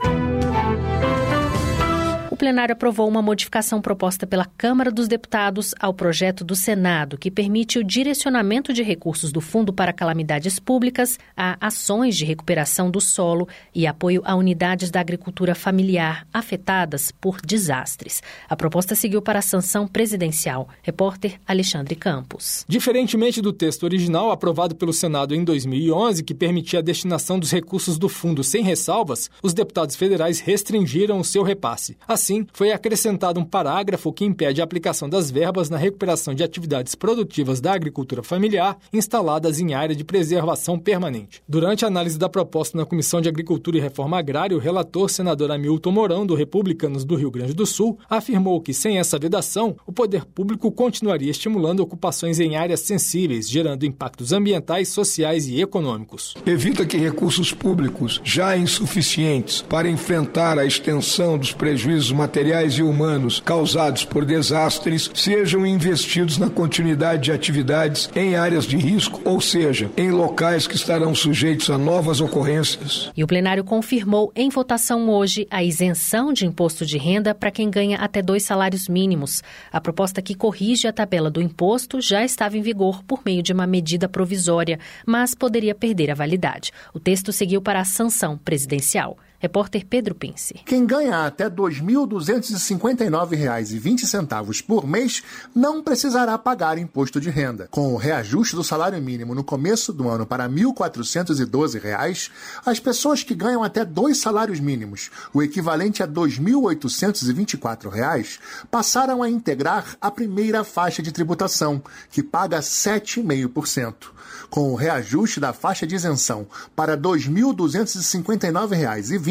Speaker 1: O plenário aprovou uma modificação proposta pela Câmara dos Deputados ao projeto do Senado, que permite o direcionamento de recursos do Fundo para Calamidades Públicas a ações de recuperação do solo e apoio a unidades da agricultura familiar afetadas por desastres. A proposta seguiu para a sanção presidencial. Repórter Alexandre Campos.
Speaker 26: Diferentemente do texto original aprovado pelo Senado em dois mil e onze, que permitia a destinação dos recursos do fundo sem ressalvas, os deputados federais restringiram o seu repasse. Assim, foi acrescentado um parágrafo que impede a aplicação das verbas na recuperação de atividades produtivas da agricultura familiar instaladas em área de preservação permanente. Durante a análise da proposta na Comissão de Agricultura e Reforma Agrária, o relator, senador Hamilton Mourão, do Republicanos do Rio Grande do Sul, afirmou que, sem essa vedação, o poder público continuaria estimulando ocupações em áreas sensíveis, gerando impactos ambientais, sociais e econômicos.
Speaker 14: Evita que recursos públicos, já insuficientes para enfrentar a extensão dos prejuízos materiais e humanos causados por desastres, sejam investidos na continuidade de atividades em áreas de risco, ou seja, em locais que estarão sujeitos a novas ocorrências.
Speaker 1: E o plenário confirmou em votação hoje a isenção de imposto de renda para quem ganha até dois salários mínimos. A proposta que corrige a tabela do imposto já estava em vigor por meio de uma medida provisória, mas poderia perder a validade. O texto seguiu para a sanção presidencial. Repórter Pedro Pince.
Speaker 25: Quem ganha até dois mil duzentos e cinquenta e nove reais e vinte centavos por mês não precisará pagar imposto de renda. Com o reajuste do salário mínimo no começo do ano para mil quatrocentos e doze reais, as pessoas que ganham até dois salários mínimos, o equivalente a dois mil oitocentos e vinte e quatro reais, passaram a integrar a primeira faixa de tributação, que paga sete vírgula cinco por cento. Com o reajuste da faixa de isenção para dois mil duzentos e cinquenta e nove reais e vinte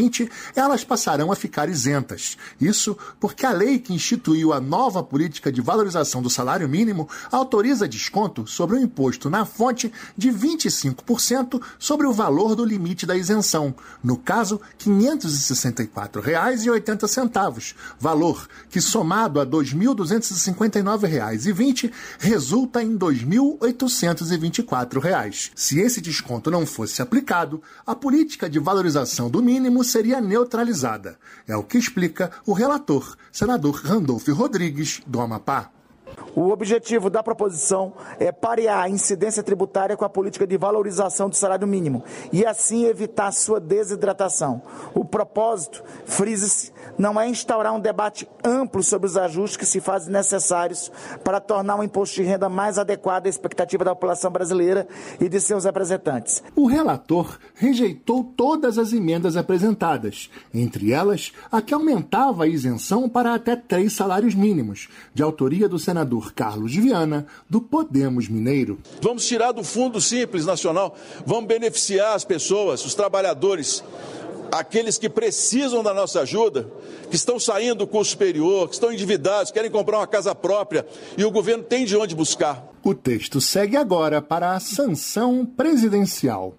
Speaker 25: vinte, elas passarão a ficar isentas. Isso porque a lei que instituiu a nova política de valorização do salário mínimo autoriza desconto sobre o imposto na fonte de vinte e cinco por cento sobre o valor do limite da isenção, no caso, quinhentos e sessenta e quatro reais e oitenta centavos, valor que, somado a dois mil duzentos e cinquenta e nove reais e vinte centavos, resulta em dois mil oitocentos e vinte e quatro reais. Se esse desconto não fosse aplicado, a política de valorização do mínimo seria neutralizada. É o que explica o relator, senador Randolfo Rodrigues, do Amapá.
Speaker 2: O objetivo da proposição é parear a incidência tributária com a política de valorização do salário mínimo e assim evitar sua desidratação. O propósito, frisa-se, não é instaurar um debate amplo sobre os ajustes que se fazem necessários para tornar o imposto de renda mais adequado à expectativa da população brasileira e de seus representantes.
Speaker 25: O relator rejeitou todas as emendas apresentadas, entre elas a que aumentava a isenção para até três salários mínimos, de autoria do senador Carlos de Viana, do Podemos Mineiro.
Speaker 3: Vamos tirar do Fundo Simples Nacional, vamos beneficiar as pessoas, os trabalhadores, aqueles que precisam da nossa ajuda, que estão saindo do curso superior, que estão endividados, querem comprar uma casa própria e o governo tem de onde buscar.
Speaker 25: O texto segue agora para a sanção presidencial.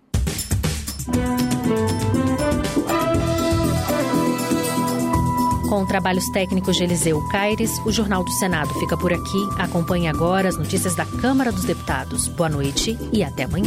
Speaker 1: Com trabalhos técnicos de Eliseu Caires, o Jornal do Senado fica por aqui. Acompanhe agora as notícias da Câmara dos Deputados. Boa noite e até amanhã.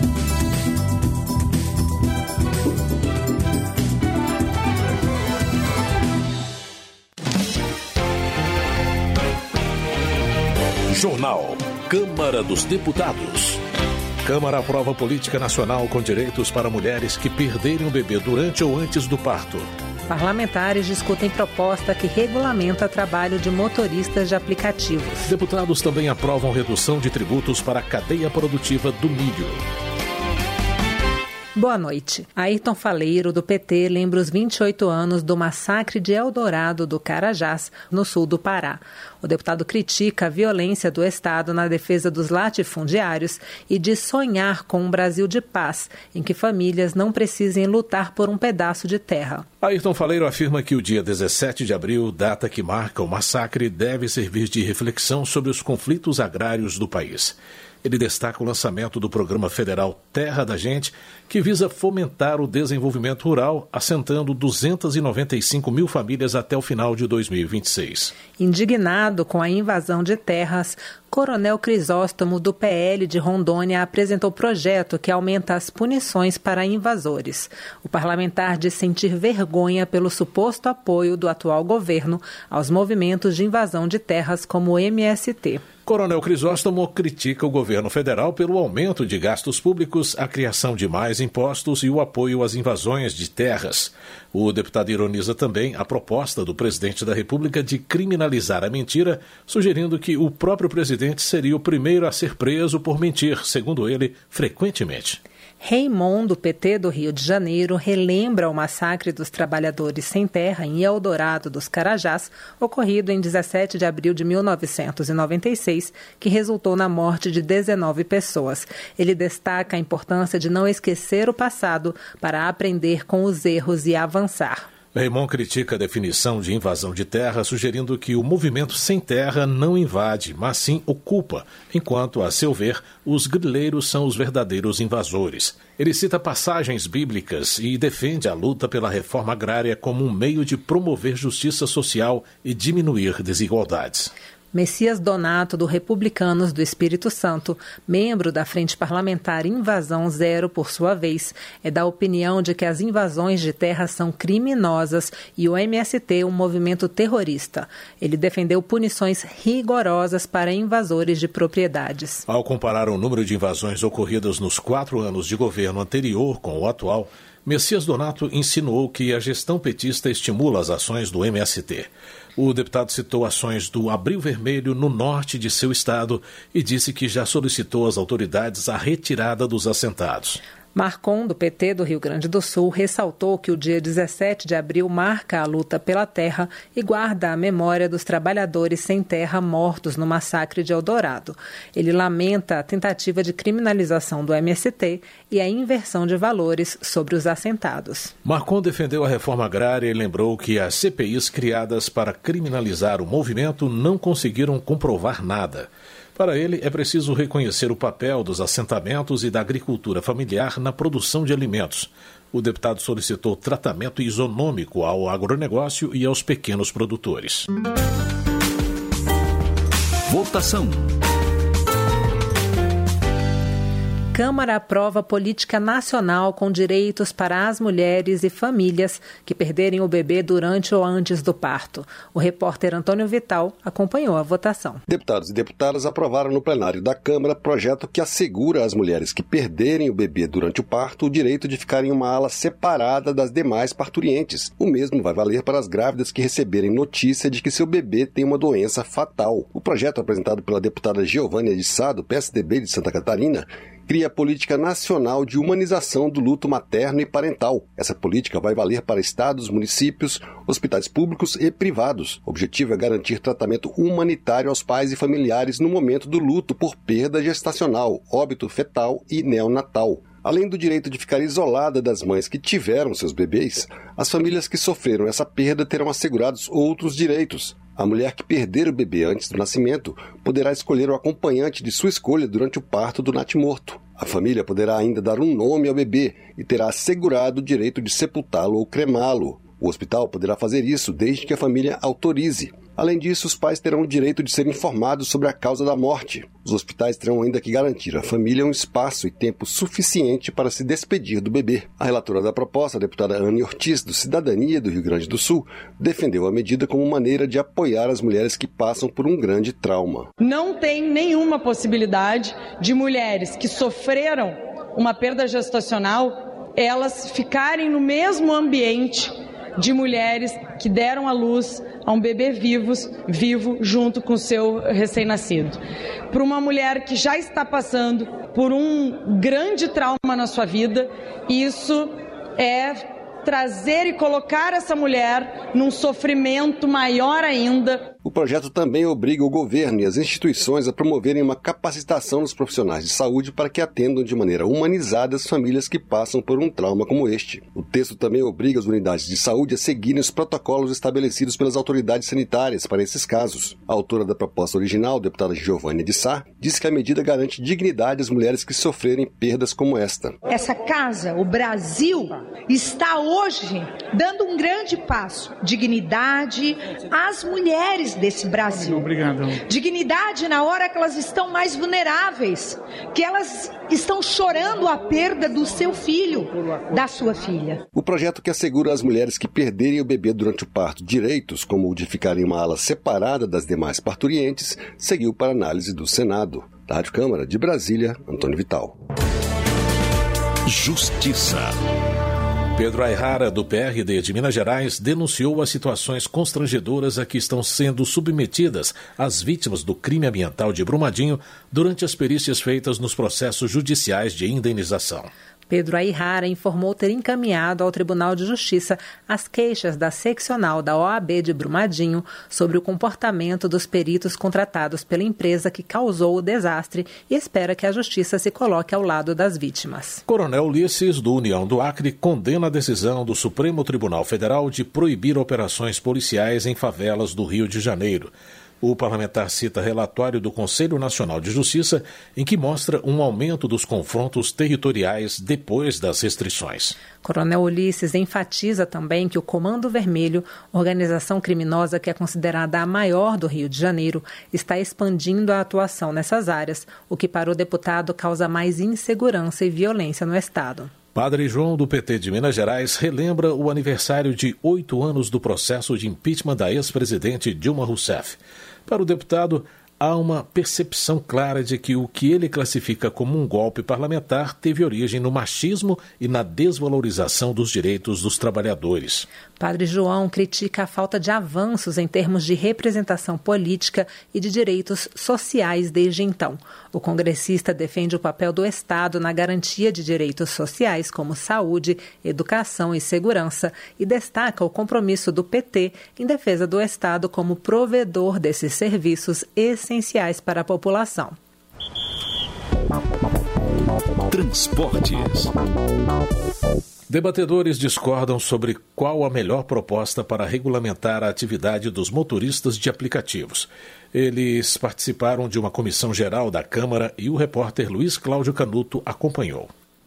Speaker 17: Jornal Câmara dos Deputados. Câmara aprova política nacional com direitos para mulheres que perderem o bebê durante ou antes do parto.
Speaker 13: Parlamentares discutem proposta que regulamenta trabalho de motoristas de aplicativos.
Speaker 17: Deputados também aprovam redução de tributos para a cadeia produtiva do milho.
Speaker 13: Boa noite. Ayrton Faleiro, do P T, lembra os vinte e oito anos do massacre de Eldorado do Carajás, no sul do Pará. O deputado critica a violência do Estado na defesa dos latifundiários e diz sonhar com um Brasil de paz, em que famílias não precisem lutar por um pedaço de terra.
Speaker 17: Ayrton Faleiro afirma que o dia dezessete de abril, data que marca o massacre, deve servir de reflexão sobre os conflitos agrários do país. Ele destaca o lançamento do programa federal Terra da Gente, que visa fomentar o desenvolvimento rural, assentando duzentas e noventa e cinco mil famílias até o final de dois mil e vinte e seis.
Speaker 13: Indignado com a invasão de terras, Coronel Crisóstomo, do P L de Rondônia, apresentou projeto que aumenta as punições para invasores. O parlamentar diz sentir vergonha pelo suposto apoio do atual governo aos movimentos de invasão de terras como o M S T.
Speaker 17: Coronel Crisóstomo critica o governo federal pelo aumento de gastos públicos, a criação de mais impostos e o apoio às invasões de terras. O deputado ironiza também a proposta do presidente da República de criminalizar a mentira, sugerindo que o próprio presidente seria o primeiro a ser preso por mentir, segundo ele, frequentemente.
Speaker 13: Raymond, do P T do Rio de Janeiro, relembra o massacre dos trabalhadores sem terra em Eldorado dos Carajás, ocorrido em dezessete de abril de mil novecentos e noventa e seis, que resultou na morte de dezenove pessoas. Ele destaca a importância de não esquecer o passado para aprender com os erros e avançar.
Speaker 17: Raymond critica a definição de invasão de terra, sugerindo que o movimento sem terra não invade, mas sim ocupa, enquanto, a seu ver, os grileiros são os verdadeiros invasores. Ele cita passagens bíblicas e defende a luta pela reforma agrária como um meio de promover justiça social e diminuir desigualdades.
Speaker 13: Messias Donato, do Republicanos do Espírito Santo, membro da Frente Parlamentar Invasão Zero, por sua vez, é da opinião de que as invasões de terra são criminosas e o M S T um movimento terrorista. Ele defendeu punições rigorosas para invasores de propriedades.
Speaker 17: Ao comparar o número de invasões ocorridas nos quatro anos de governo anterior com o atual, Messias Donato insinuou que a gestão petista estimula as ações do M S T. O deputado citou ações do Abril Vermelho no norte de seu estado e disse que já solicitou às autoridades a retirada dos assentados.
Speaker 13: Marcon, do P T do Rio Grande do Sul, ressaltou que o dia dezessete de abril marca a luta pela terra e guarda a memória dos trabalhadores sem terra mortos no massacre de Eldorado. Ele lamenta a tentativa de criminalização do M S T e a inversão de valores sobre os assentados.
Speaker 17: Marcon defendeu a reforma agrária e lembrou que as C P Is criadas para criminalizar o movimento não conseguiram comprovar nada. Para ele, é preciso reconhecer o papel dos assentamentos e da agricultura familiar na produção de alimentos. O deputado solicitou tratamento isonômico ao agronegócio e aos pequenos produtores.
Speaker 19: Votação.
Speaker 13: Câmara aprova política nacional com direitos para as mulheres e famílias que perderem o bebê durante ou antes do parto. O repórter Antônio Vital acompanhou a votação.
Speaker 15: Deputados e deputadas aprovaram no plenário da Câmara projeto que assegura às mulheres que perderem o bebê durante o parto o direito de ficar em uma ala separada das demais parturientes. O mesmo vai valer para as grávidas que receberem notícia de que seu bebê tem uma doença fatal. O projeto apresentado pela deputada Giovânia de Sá, do P S D B de Santa Catarina, cria a política nacional de humanização do luto materno e parental. Essa política vai valer para estados, municípios, hospitais públicos e privados. O objetivo é garantir tratamento humanitário aos pais e familiares no momento do luto por perda gestacional, óbito fetal e neonatal. Além do direito de ficar isolada das mães que tiveram seus bebês, as famílias que sofreram essa perda terão assegurados outros direitos. A mulher que perder o bebê antes do nascimento poderá escolher o acompanhante de sua escolha durante o parto do natimorto. A família poderá ainda dar um nome ao bebê e terá assegurado o direito de sepultá-lo ou cremá-lo. O hospital poderá fazer isso desde que a família autorize. Além disso, os pais terão o direito de ser informados sobre a causa da morte. Os hospitais terão ainda que garantir à família um espaço e tempo suficiente para se despedir do bebê. A relatora da proposta, a deputada Anne Ortiz, do Cidadania do Rio Grande do Sul, defendeu a medida como maneira de apoiar as mulheres que passam por um grande trauma.
Speaker 16: Não tem nenhuma possibilidade de mulheres que sofreram uma perda gestacional, elas ficarem no mesmo ambiente de mulheres que deram à luz a um bebê vivos, vivo junto com o seu recém-nascido. Para uma mulher que já está passando por um grande trauma na sua vida, isso é trazer e colocar essa mulher num sofrimento maior ainda.
Speaker 15: O projeto também obriga o governo e as instituições a promoverem uma capacitação dos profissionais de saúde para que atendam de maneira humanizada as famílias que passam por um trauma como este. O texto também obriga as unidades de saúde a seguirem os protocolos estabelecidos pelas autoridades sanitárias para esses casos. A autora da proposta original, a deputada Giovânia de Sá, diz que a medida garante dignidade às mulheres que sofrerem perdas como esta.
Speaker 18: Essa casa, o Brasil, está hoje dando um grande passo. Dignidade às mulheres desse Brasil.
Speaker 22: Obrigado.
Speaker 18: Dignidade na hora que elas estão mais vulneráveis, que elas estão chorando a perda do seu filho, da sua filha.
Speaker 15: O projeto que assegura às mulheres que perderem o bebê durante o parto direitos, como o de ficar em uma ala separada das demais parturientes, seguiu para análise do Senado. Da Rádio Câmara de Brasília, Antônio Vital.
Speaker 19: Justiça.
Speaker 17: Pedro Ayrara, do P R D de Minas Gerais, denunciou as situações constrangedoras a que estão sendo submetidas as vítimas do crime ambiental de Brumadinho durante as perícias feitas nos processos judiciais de indenização.
Speaker 13: Pedro Ayrara informou ter encaminhado ao Tribunal de Justiça as queixas da seccional da O A B de Brumadinho sobre o comportamento dos peritos contratados pela empresa que causou o desastre e espera que a Justiça se coloque ao lado das vítimas.
Speaker 17: Coronel Ulisses, do União do Acre, condena a decisão do Supremo Tribunal Federal de proibir operações policiais em favelas do Rio de Janeiro. O parlamentar cita relatório do Conselho Nacional de Justiça, em que mostra um aumento dos confrontos territoriais depois das restrições.
Speaker 13: Coronel Ulisses enfatiza também que o Comando Vermelho, organização criminosa que é considerada a maior do Rio de Janeiro, está expandindo a atuação nessas áreas, o que para o deputado causa mais insegurança e violência no Estado.
Speaker 17: Padre João, do P T de Minas Gerais, relembra o aniversário de oito anos do processo de impeachment da ex-presidente Dilma Rousseff. Para o deputado, há uma percepção clara de que o que ele classifica como um golpe parlamentar teve origem no machismo e na desvalorização dos direitos dos trabalhadores.
Speaker 13: Padre João critica a falta de avanços em termos de representação política e de direitos sociais desde então. O congressista defende o papel do Estado na garantia de direitos sociais como saúde, educação e segurança e destaca o compromisso do P T em defesa do Estado como provedor desses serviços essenciais para a população.
Speaker 19: Transportes.
Speaker 17: Debatedores discordam sobre qual a melhor proposta para regulamentar a atividade dos motoristas de aplicativos. Eles participaram de uma comissão geral da Câmara e o repórter Luiz Cláudio Canuto acompanhou.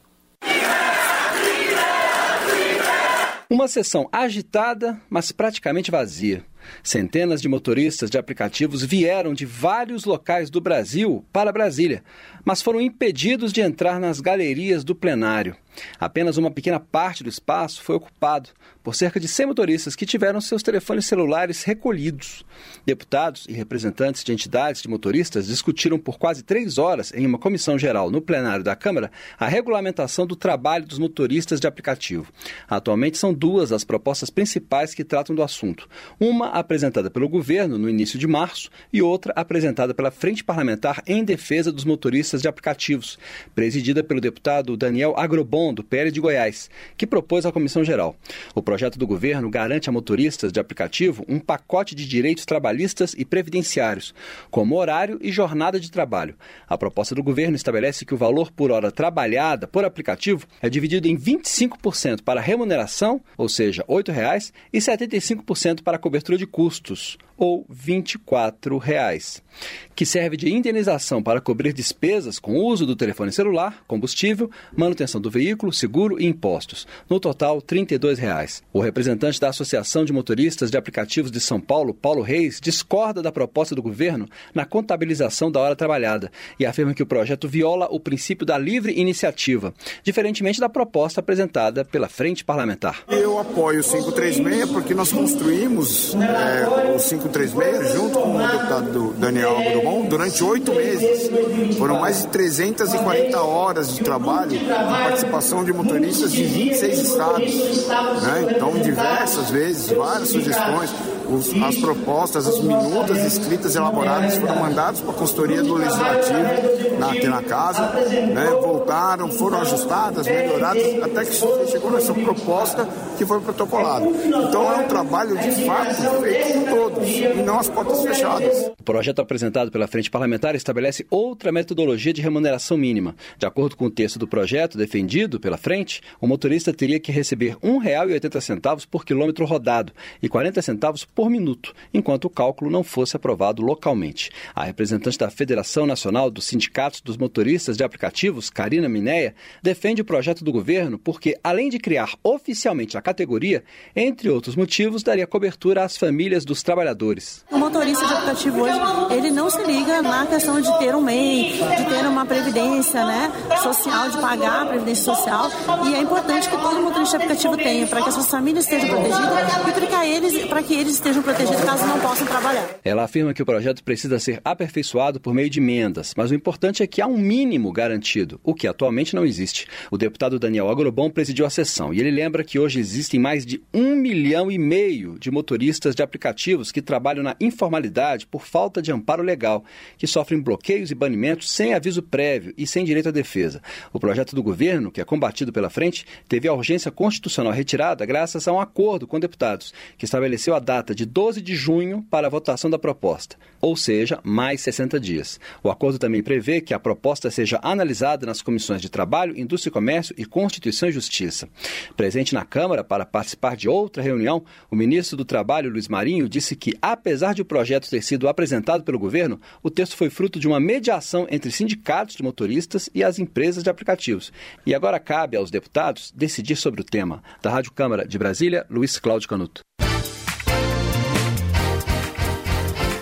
Speaker 5: Uma sessão agitada, mas praticamente vazia. Centenas de motoristas de aplicativos vieram de vários locais do Brasil para Brasília, mas foram impedidos de entrar nas galerias do plenário. Apenas uma pequena parte do espaço foi ocupado por cerca de cem motoristas que tiveram seus telefones celulares recolhidos. Deputados e representantes de entidades de motoristas discutiram por quase três horas em uma comissão geral no plenário da Câmara a regulamentação do trabalho dos motoristas de aplicativo. Atualmente são duas as propostas principais que tratam do assunto. Uma apresentada pelo governo no início de março e outra apresentada pela Frente Parlamentar em Defesa dos Motoristas de Aplicativos, presidida pelo deputado Daniel Agrobon, do P L de Goiás, que propôs à comissão geral. O projeto do governo garante a motoristas de aplicativo um pacote de direitos trabalhistas e previdenciários, como horário e jornada de trabalho. A proposta do governo estabelece que o valor por hora trabalhada por aplicativo é dividido em vinte e cinco por cento para remuneração, ou seja, oito reais, e setenta e cinco por cento para cobertura de custos, ou vinte e quatro reais, que serve de indenização para cobrir despesas com o uso do telefone celular, combustível, manutenção do veículo, seguro e impostos. No total, trinta e dois reais. O representante da Associação de Motoristas de Aplicativos de São Paulo, Paulo Reis, discorda da proposta do governo na contabilização da hora trabalhada e afirma que o projeto viola o princípio da livre iniciativa, diferentemente da proposta apresentada pela Frente Parlamentar.
Speaker 20: Eu apoio o quinhentos e trinta e seis porque nós construímos é, o quinhentos e trinta e seis junto com o deputado Daniel Agrobon durante oito meses. Foram mais de trezentas e quarenta horas de trabalho com participação de motoristas de vinte e seis estados. Né? Então, diversas vezes, várias sugestões, os, as propostas, as minutas escritas elaboradas foram mandadas para a consultoria do Legislativo na, aqui na casa, né? Voltaram, foram ajustadas, melhoradas, até que chegou nessa proposta que foi protocolada. Então, é um trabalho de fato feito com todos e não as portas fechadas.
Speaker 5: O projeto apresentado pela Frente Parlamentar estabelece outra metodologia de remuneração mínima. De acordo com o texto do projeto defendido pela Frente, o motorista teria que receber um real e oitenta centavos por quilômetro rodado e quarenta centavos por minuto, enquanto o cálculo não fosse aprovado localmente. A representante da Federação Nacional dos Sindicatos dos Motoristas de Aplicativos, Karina Mineia, defende o projeto do governo porque, além de criar oficialmente a categoria, entre outros motivos, daria cobertura às famílias dos trabalhadores.
Speaker 21: O motorista de aplicativo hoje, ele não se liga na questão de ter um M E I, de ter uma previdência, né, social, de pagar a previdência social, e é importante que todo motorista de aplicativo tenha, para que as suas famílias estejam protegidas e para que eles, para que eles estejam protegidos caso não possam trabalhar.
Speaker 5: Ela afirma que o projeto precisa ser aperfeiçoado por meio de emendas, mas o importante é que há um mínimo garantido, o que atualmente não existe. O deputado Daniel Agrobon presidiu a sessão e ele lembra que hoje existem mais de um milhão e meio de motoristas de aplicativos que trabalham na informalidade por falta de amparo legal, que sofrem bloqueios e banimentos sem aviso prévio e sem direito à defesa. O projeto do governo, que é combatido pela Frente, teve a urgência constitucional retirada graças a um acordo com deputados, que estabeleceu a data de doze de junho para a votação da proposta, ou seja, mais sessenta dias. O acordo também prevê que a proposta seja analisada nas comissões de Trabalho, Indústria e Comércio e Constituição e Justiça. Presente na Câmara para participar de outra reunião, o ministro do Trabalho, Luiz Marinho, disse que, apesar de o projeto ter sido apresentado pelo governo, o texto foi fruto de uma mediação entre sindicatos de motoristas e as empresas de aplicativos. E agora cabe aos deputados decidir sobre o tema. Da Rádio Câmara de Brasília, Luiz Cláudio Canuto.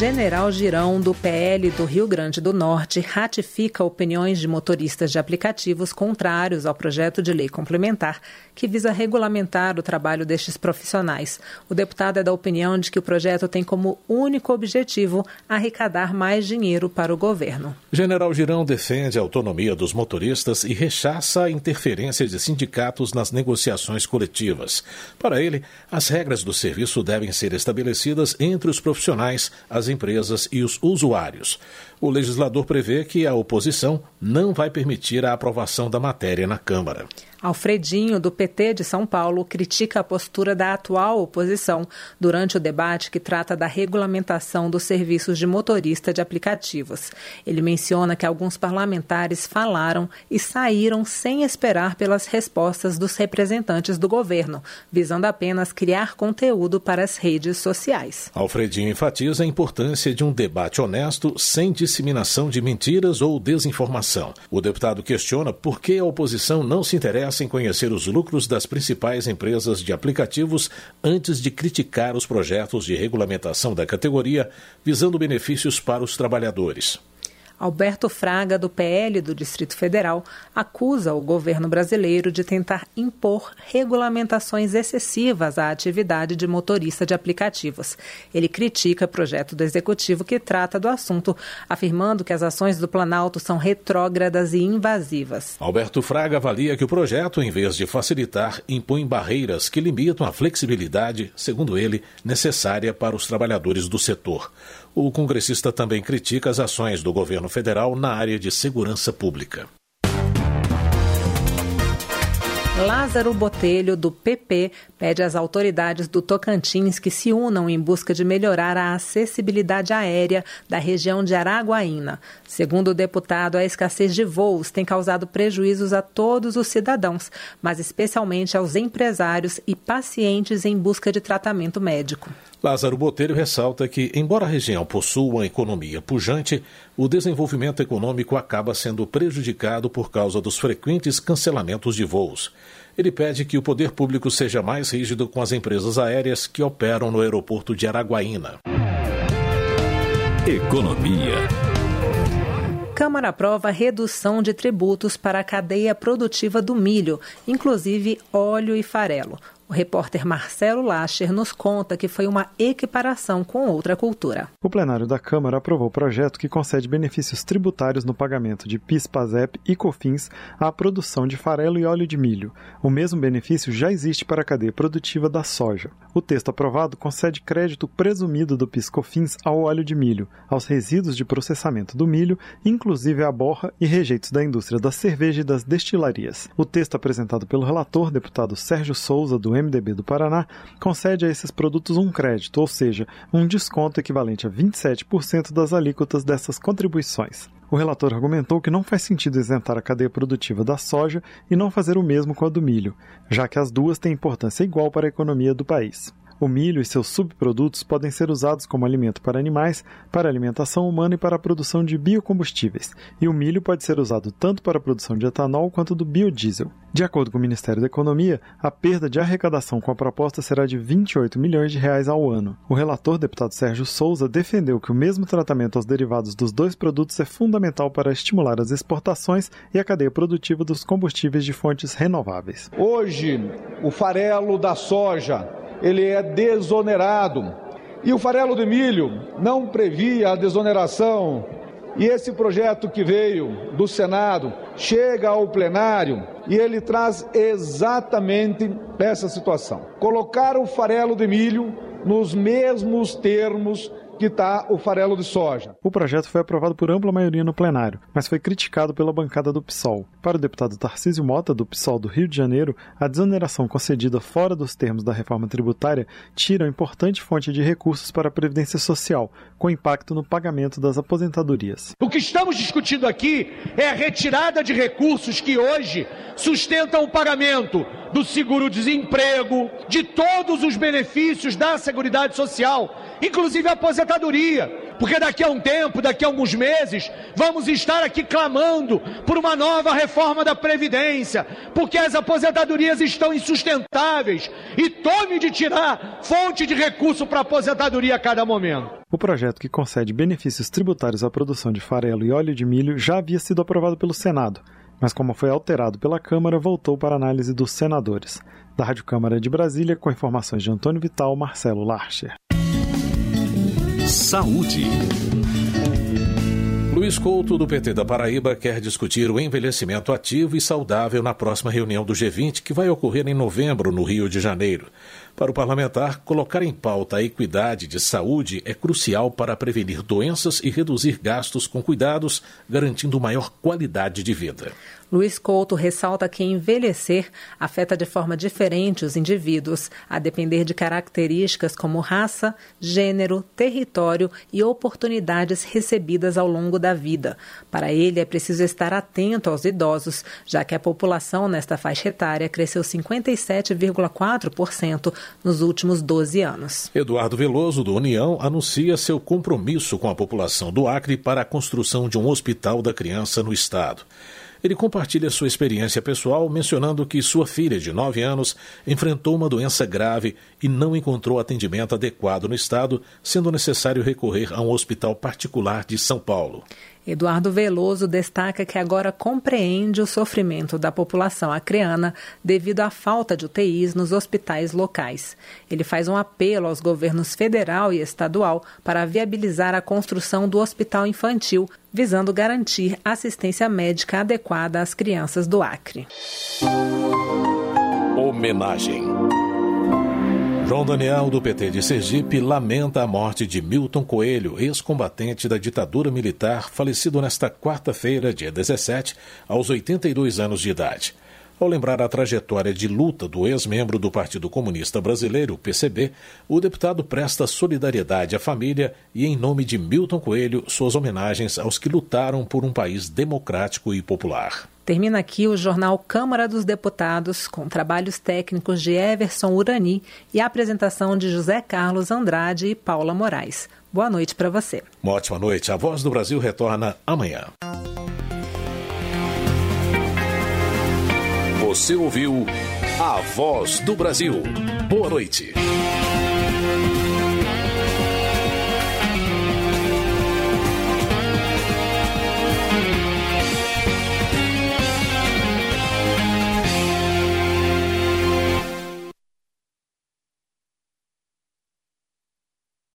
Speaker 13: General Girão, do P L do Rio Grande do Norte, ratifica opiniões de motoristas de aplicativos contrários ao projeto de lei complementar que visa regulamentar o trabalho destes profissionais. O deputado é da opinião de que o projeto tem como único objetivo arrecadar mais dinheiro para o governo.
Speaker 17: General Girão defende a autonomia dos motoristas e rechaça a interferência de sindicatos nas negociações coletivas. Para ele, as regras do serviço devem ser estabelecidas entre os profissionais, as empresas e os usuários. O legislador prevê que a oposição não vai permitir a aprovação da matéria na Câmara.
Speaker 13: Alfredinho, do P T de São Paulo, critica a postura da atual oposição durante o debate que trata da regulamentação dos serviços de motorista de aplicativos. Ele menciona que alguns parlamentares falaram e saíram sem esperar pelas respostas dos representantes do governo, visando apenas criar conteúdo para as redes sociais.
Speaker 17: Alfredinho enfatiza a importância de um debate honesto sem disseminação de mentiras ou desinformação. O deputado questiona por que a oposição não se interessa em conhecer os lucros das principais empresas de aplicativos antes de criticar os projetos de regulamentação da categoria, visando benefícios para os trabalhadores.
Speaker 13: Alberto Fraga, do P L do Distrito Federal, acusa o governo brasileiro de tentar impor regulamentações excessivas à atividade de motorista de aplicativos. Ele critica o projeto do Executivo que trata do assunto, afirmando que as ações do Planalto são retrógradas e invasivas.
Speaker 17: Alberto Fraga avalia que o projeto, em vez de facilitar, impõe barreiras que limitam a flexibilidade, segundo ele, necessária para os trabalhadores do setor. O congressista também critica as ações do governo federal na área de segurança pública.
Speaker 13: Lázaro Botelho, do P P, pede às autoridades do Tocantins que se unam em busca de melhorar a acessibilidade aérea da região de Araguaína. Segundo o deputado, a escassez de voos tem causado prejuízos a todos os cidadãos, mas especialmente aos empresários e pacientes em busca de tratamento médico.
Speaker 17: Lázaro Botelho ressalta que, embora a região possua uma economia pujante, o desenvolvimento econômico acaba sendo prejudicado por causa dos frequentes cancelamentos de voos. Ele pede que o poder público seja mais rígido com as empresas aéreas que operam no aeroporto de Araguaína.
Speaker 13: Economia. Câmara aprova redução de tributos para a cadeia produtiva do milho, inclusive óleo e farelo. O repórter Marcelo Lacher nos conta que foi uma equiparação com outra cultura.
Speaker 6: O plenário da Câmara aprovou o projeto que concede benefícios tributários no pagamento de PIS, PASEP e COFINS à produção de farelo e óleo de milho. O mesmo benefício já existe para a cadeia produtiva da soja. O texto aprovado concede crédito presumido do PIS/COFINS ao óleo de milho, aos resíduos de processamento do milho, inclusive à borra e rejeitos da indústria da cerveja e das destilarias. O texto apresentado pelo relator, deputado Sérgio Souza, do M D B do Paraná, concede a esses produtos um crédito, ou seja, um desconto equivalente a vinte e sete por cento das alíquotas dessas contribuições. O relator argumentou que não faz sentido isentar a cadeia produtiva da soja e não fazer o mesmo com a do milho, já que as duas têm importância igual para a economia do país. O milho e seus subprodutos podem ser usados como alimento para animais, para alimentação humana e para a produção de biocombustíveis, e o milho pode ser usado tanto para a produção de etanol quanto do biodiesel. De acordo com o Ministério da Economia, a perda de arrecadação com a proposta será de vinte e oito milhões de reais ao ano. O relator, deputado Sérgio Souza, defendeu que o mesmo tratamento aos derivados dos dois produtos é fundamental para estimular as exportações e a cadeia produtiva dos combustíveis de fontes renováveis.
Speaker 7: Hoje, o farelo da soja ele é desonerado. E o farelo de milho não previa a desoneração. E esse projeto que veio do Senado chega ao plenário e ele traz exatamente essa situação. Colocar o farelo de milho nos mesmos termos que está o farelo de soja.
Speaker 6: O projeto foi aprovado por ampla maioria no plenário, mas foi criticado pela bancada do PSOL. Para o deputado Tarcísio Mota, do PSOL do Rio de Janeiro, a desoneração concedida fora dos termos da reforma tributária tira uma importante fonte de recursos para a Previdência Social, com impacto no pagamento das aposentadorias.
Speaker 8: O que estamos discutindo aqui é a retirada de recursos que hoje sustentam o pagamento do seguro-desemprego, de todos os benefícios da Seguridade Social, inclusive a aposentadoria, porque daqui a um tempo, daqui a alguns meses, vamos estar aqui clamando por uma nova reforma da Previdência, porque as aposentadorias estão insustentáveis e tome de tirar fonte de recurso para a aposentadoria a cada momento.
Speaker 6: O projeto que concede benefícios tributários à produção de farelo e óleo de milho já havia sido aprovado pelo Senado, mas como foi alterado pela Câmara, voltou para análise dos senadores. Da Rádio Câmara de Brasília, com informações de Antônio Vital, Marcelo Larcher.
Speaker 17: Saúde. Luiz Couto, do P T da Paraíba, quer discutir o envelhecimento ativo e saudável na próxima reunião do G vinte, que vai ocorrer em novembro, no Rio de Janeiro. Para o parlamentar, colocar em pauta a equidade de saúde é crucial para prevenir doenças e reduzir gastos com cuidados, garantindo maior qualidade de vida.
Speaker 13: Luiz Couto ressalta que envelhecer afeta de forma diferente os indivíduos, a depender de características como raça, gênero, território e oportunidades recebidas ao longo da vida. Para ele, é preciso estar atento aos idosos, já que a população nesta faixa etária cresceu cinquenta e sete vírgula quatro por cento nos últimos doze anos.
Speaker 17: Eduardo Veloso, do União, anuncia seu compromisso com a população do Acre para a construção de um hospital da criança no estado. Ele compartilha sua experiência pessoal, mencionando que sua filha, de nove anos, enfrentou uma doença grave e não encontrou atendimento adequado no estado, sendo necessário recorrer a um hospital particular de São Paulo.
Speaker 13: Eduardo Veloso destaca que agora compreende o sofrimento da população acreana devido à falta de U T Is nos hospitais locais. Ele faz um apelo aos governos federal e estadual para viabilizar a construção do hospital infantil, visando garantir assistência médica adequada às crianças do Acre.
Speaker 17: Homenagem. João Daniel, do P T de Sergipe, lamenta a morte de Milton Coelho, ex-combatente da ditadura militar, falecido nesta quarta-feira, dia dezessete, aos oitenta e dois anos de idade. Ao lembrar a trajetória de luta do ex-membro do Partido Comunista Brasileiro, P C B, o deputado presta solidariedade à família e, em nome de Milton Coelho, suas homenagens aos que lutaram por um país democrático e popular.
Speaker 13: Termina aqui o jornal Câmara dos Deputados, com trabalhos técnicos de Everson Urani e a apresentação de José Carlos Andrade e Paula Moraes. Boa noite para você.
Speaker 17: Uma ótima noite. A Voz do Brasil retorna amanhã. Você ouviu A Voz do Brasil. Boa noite.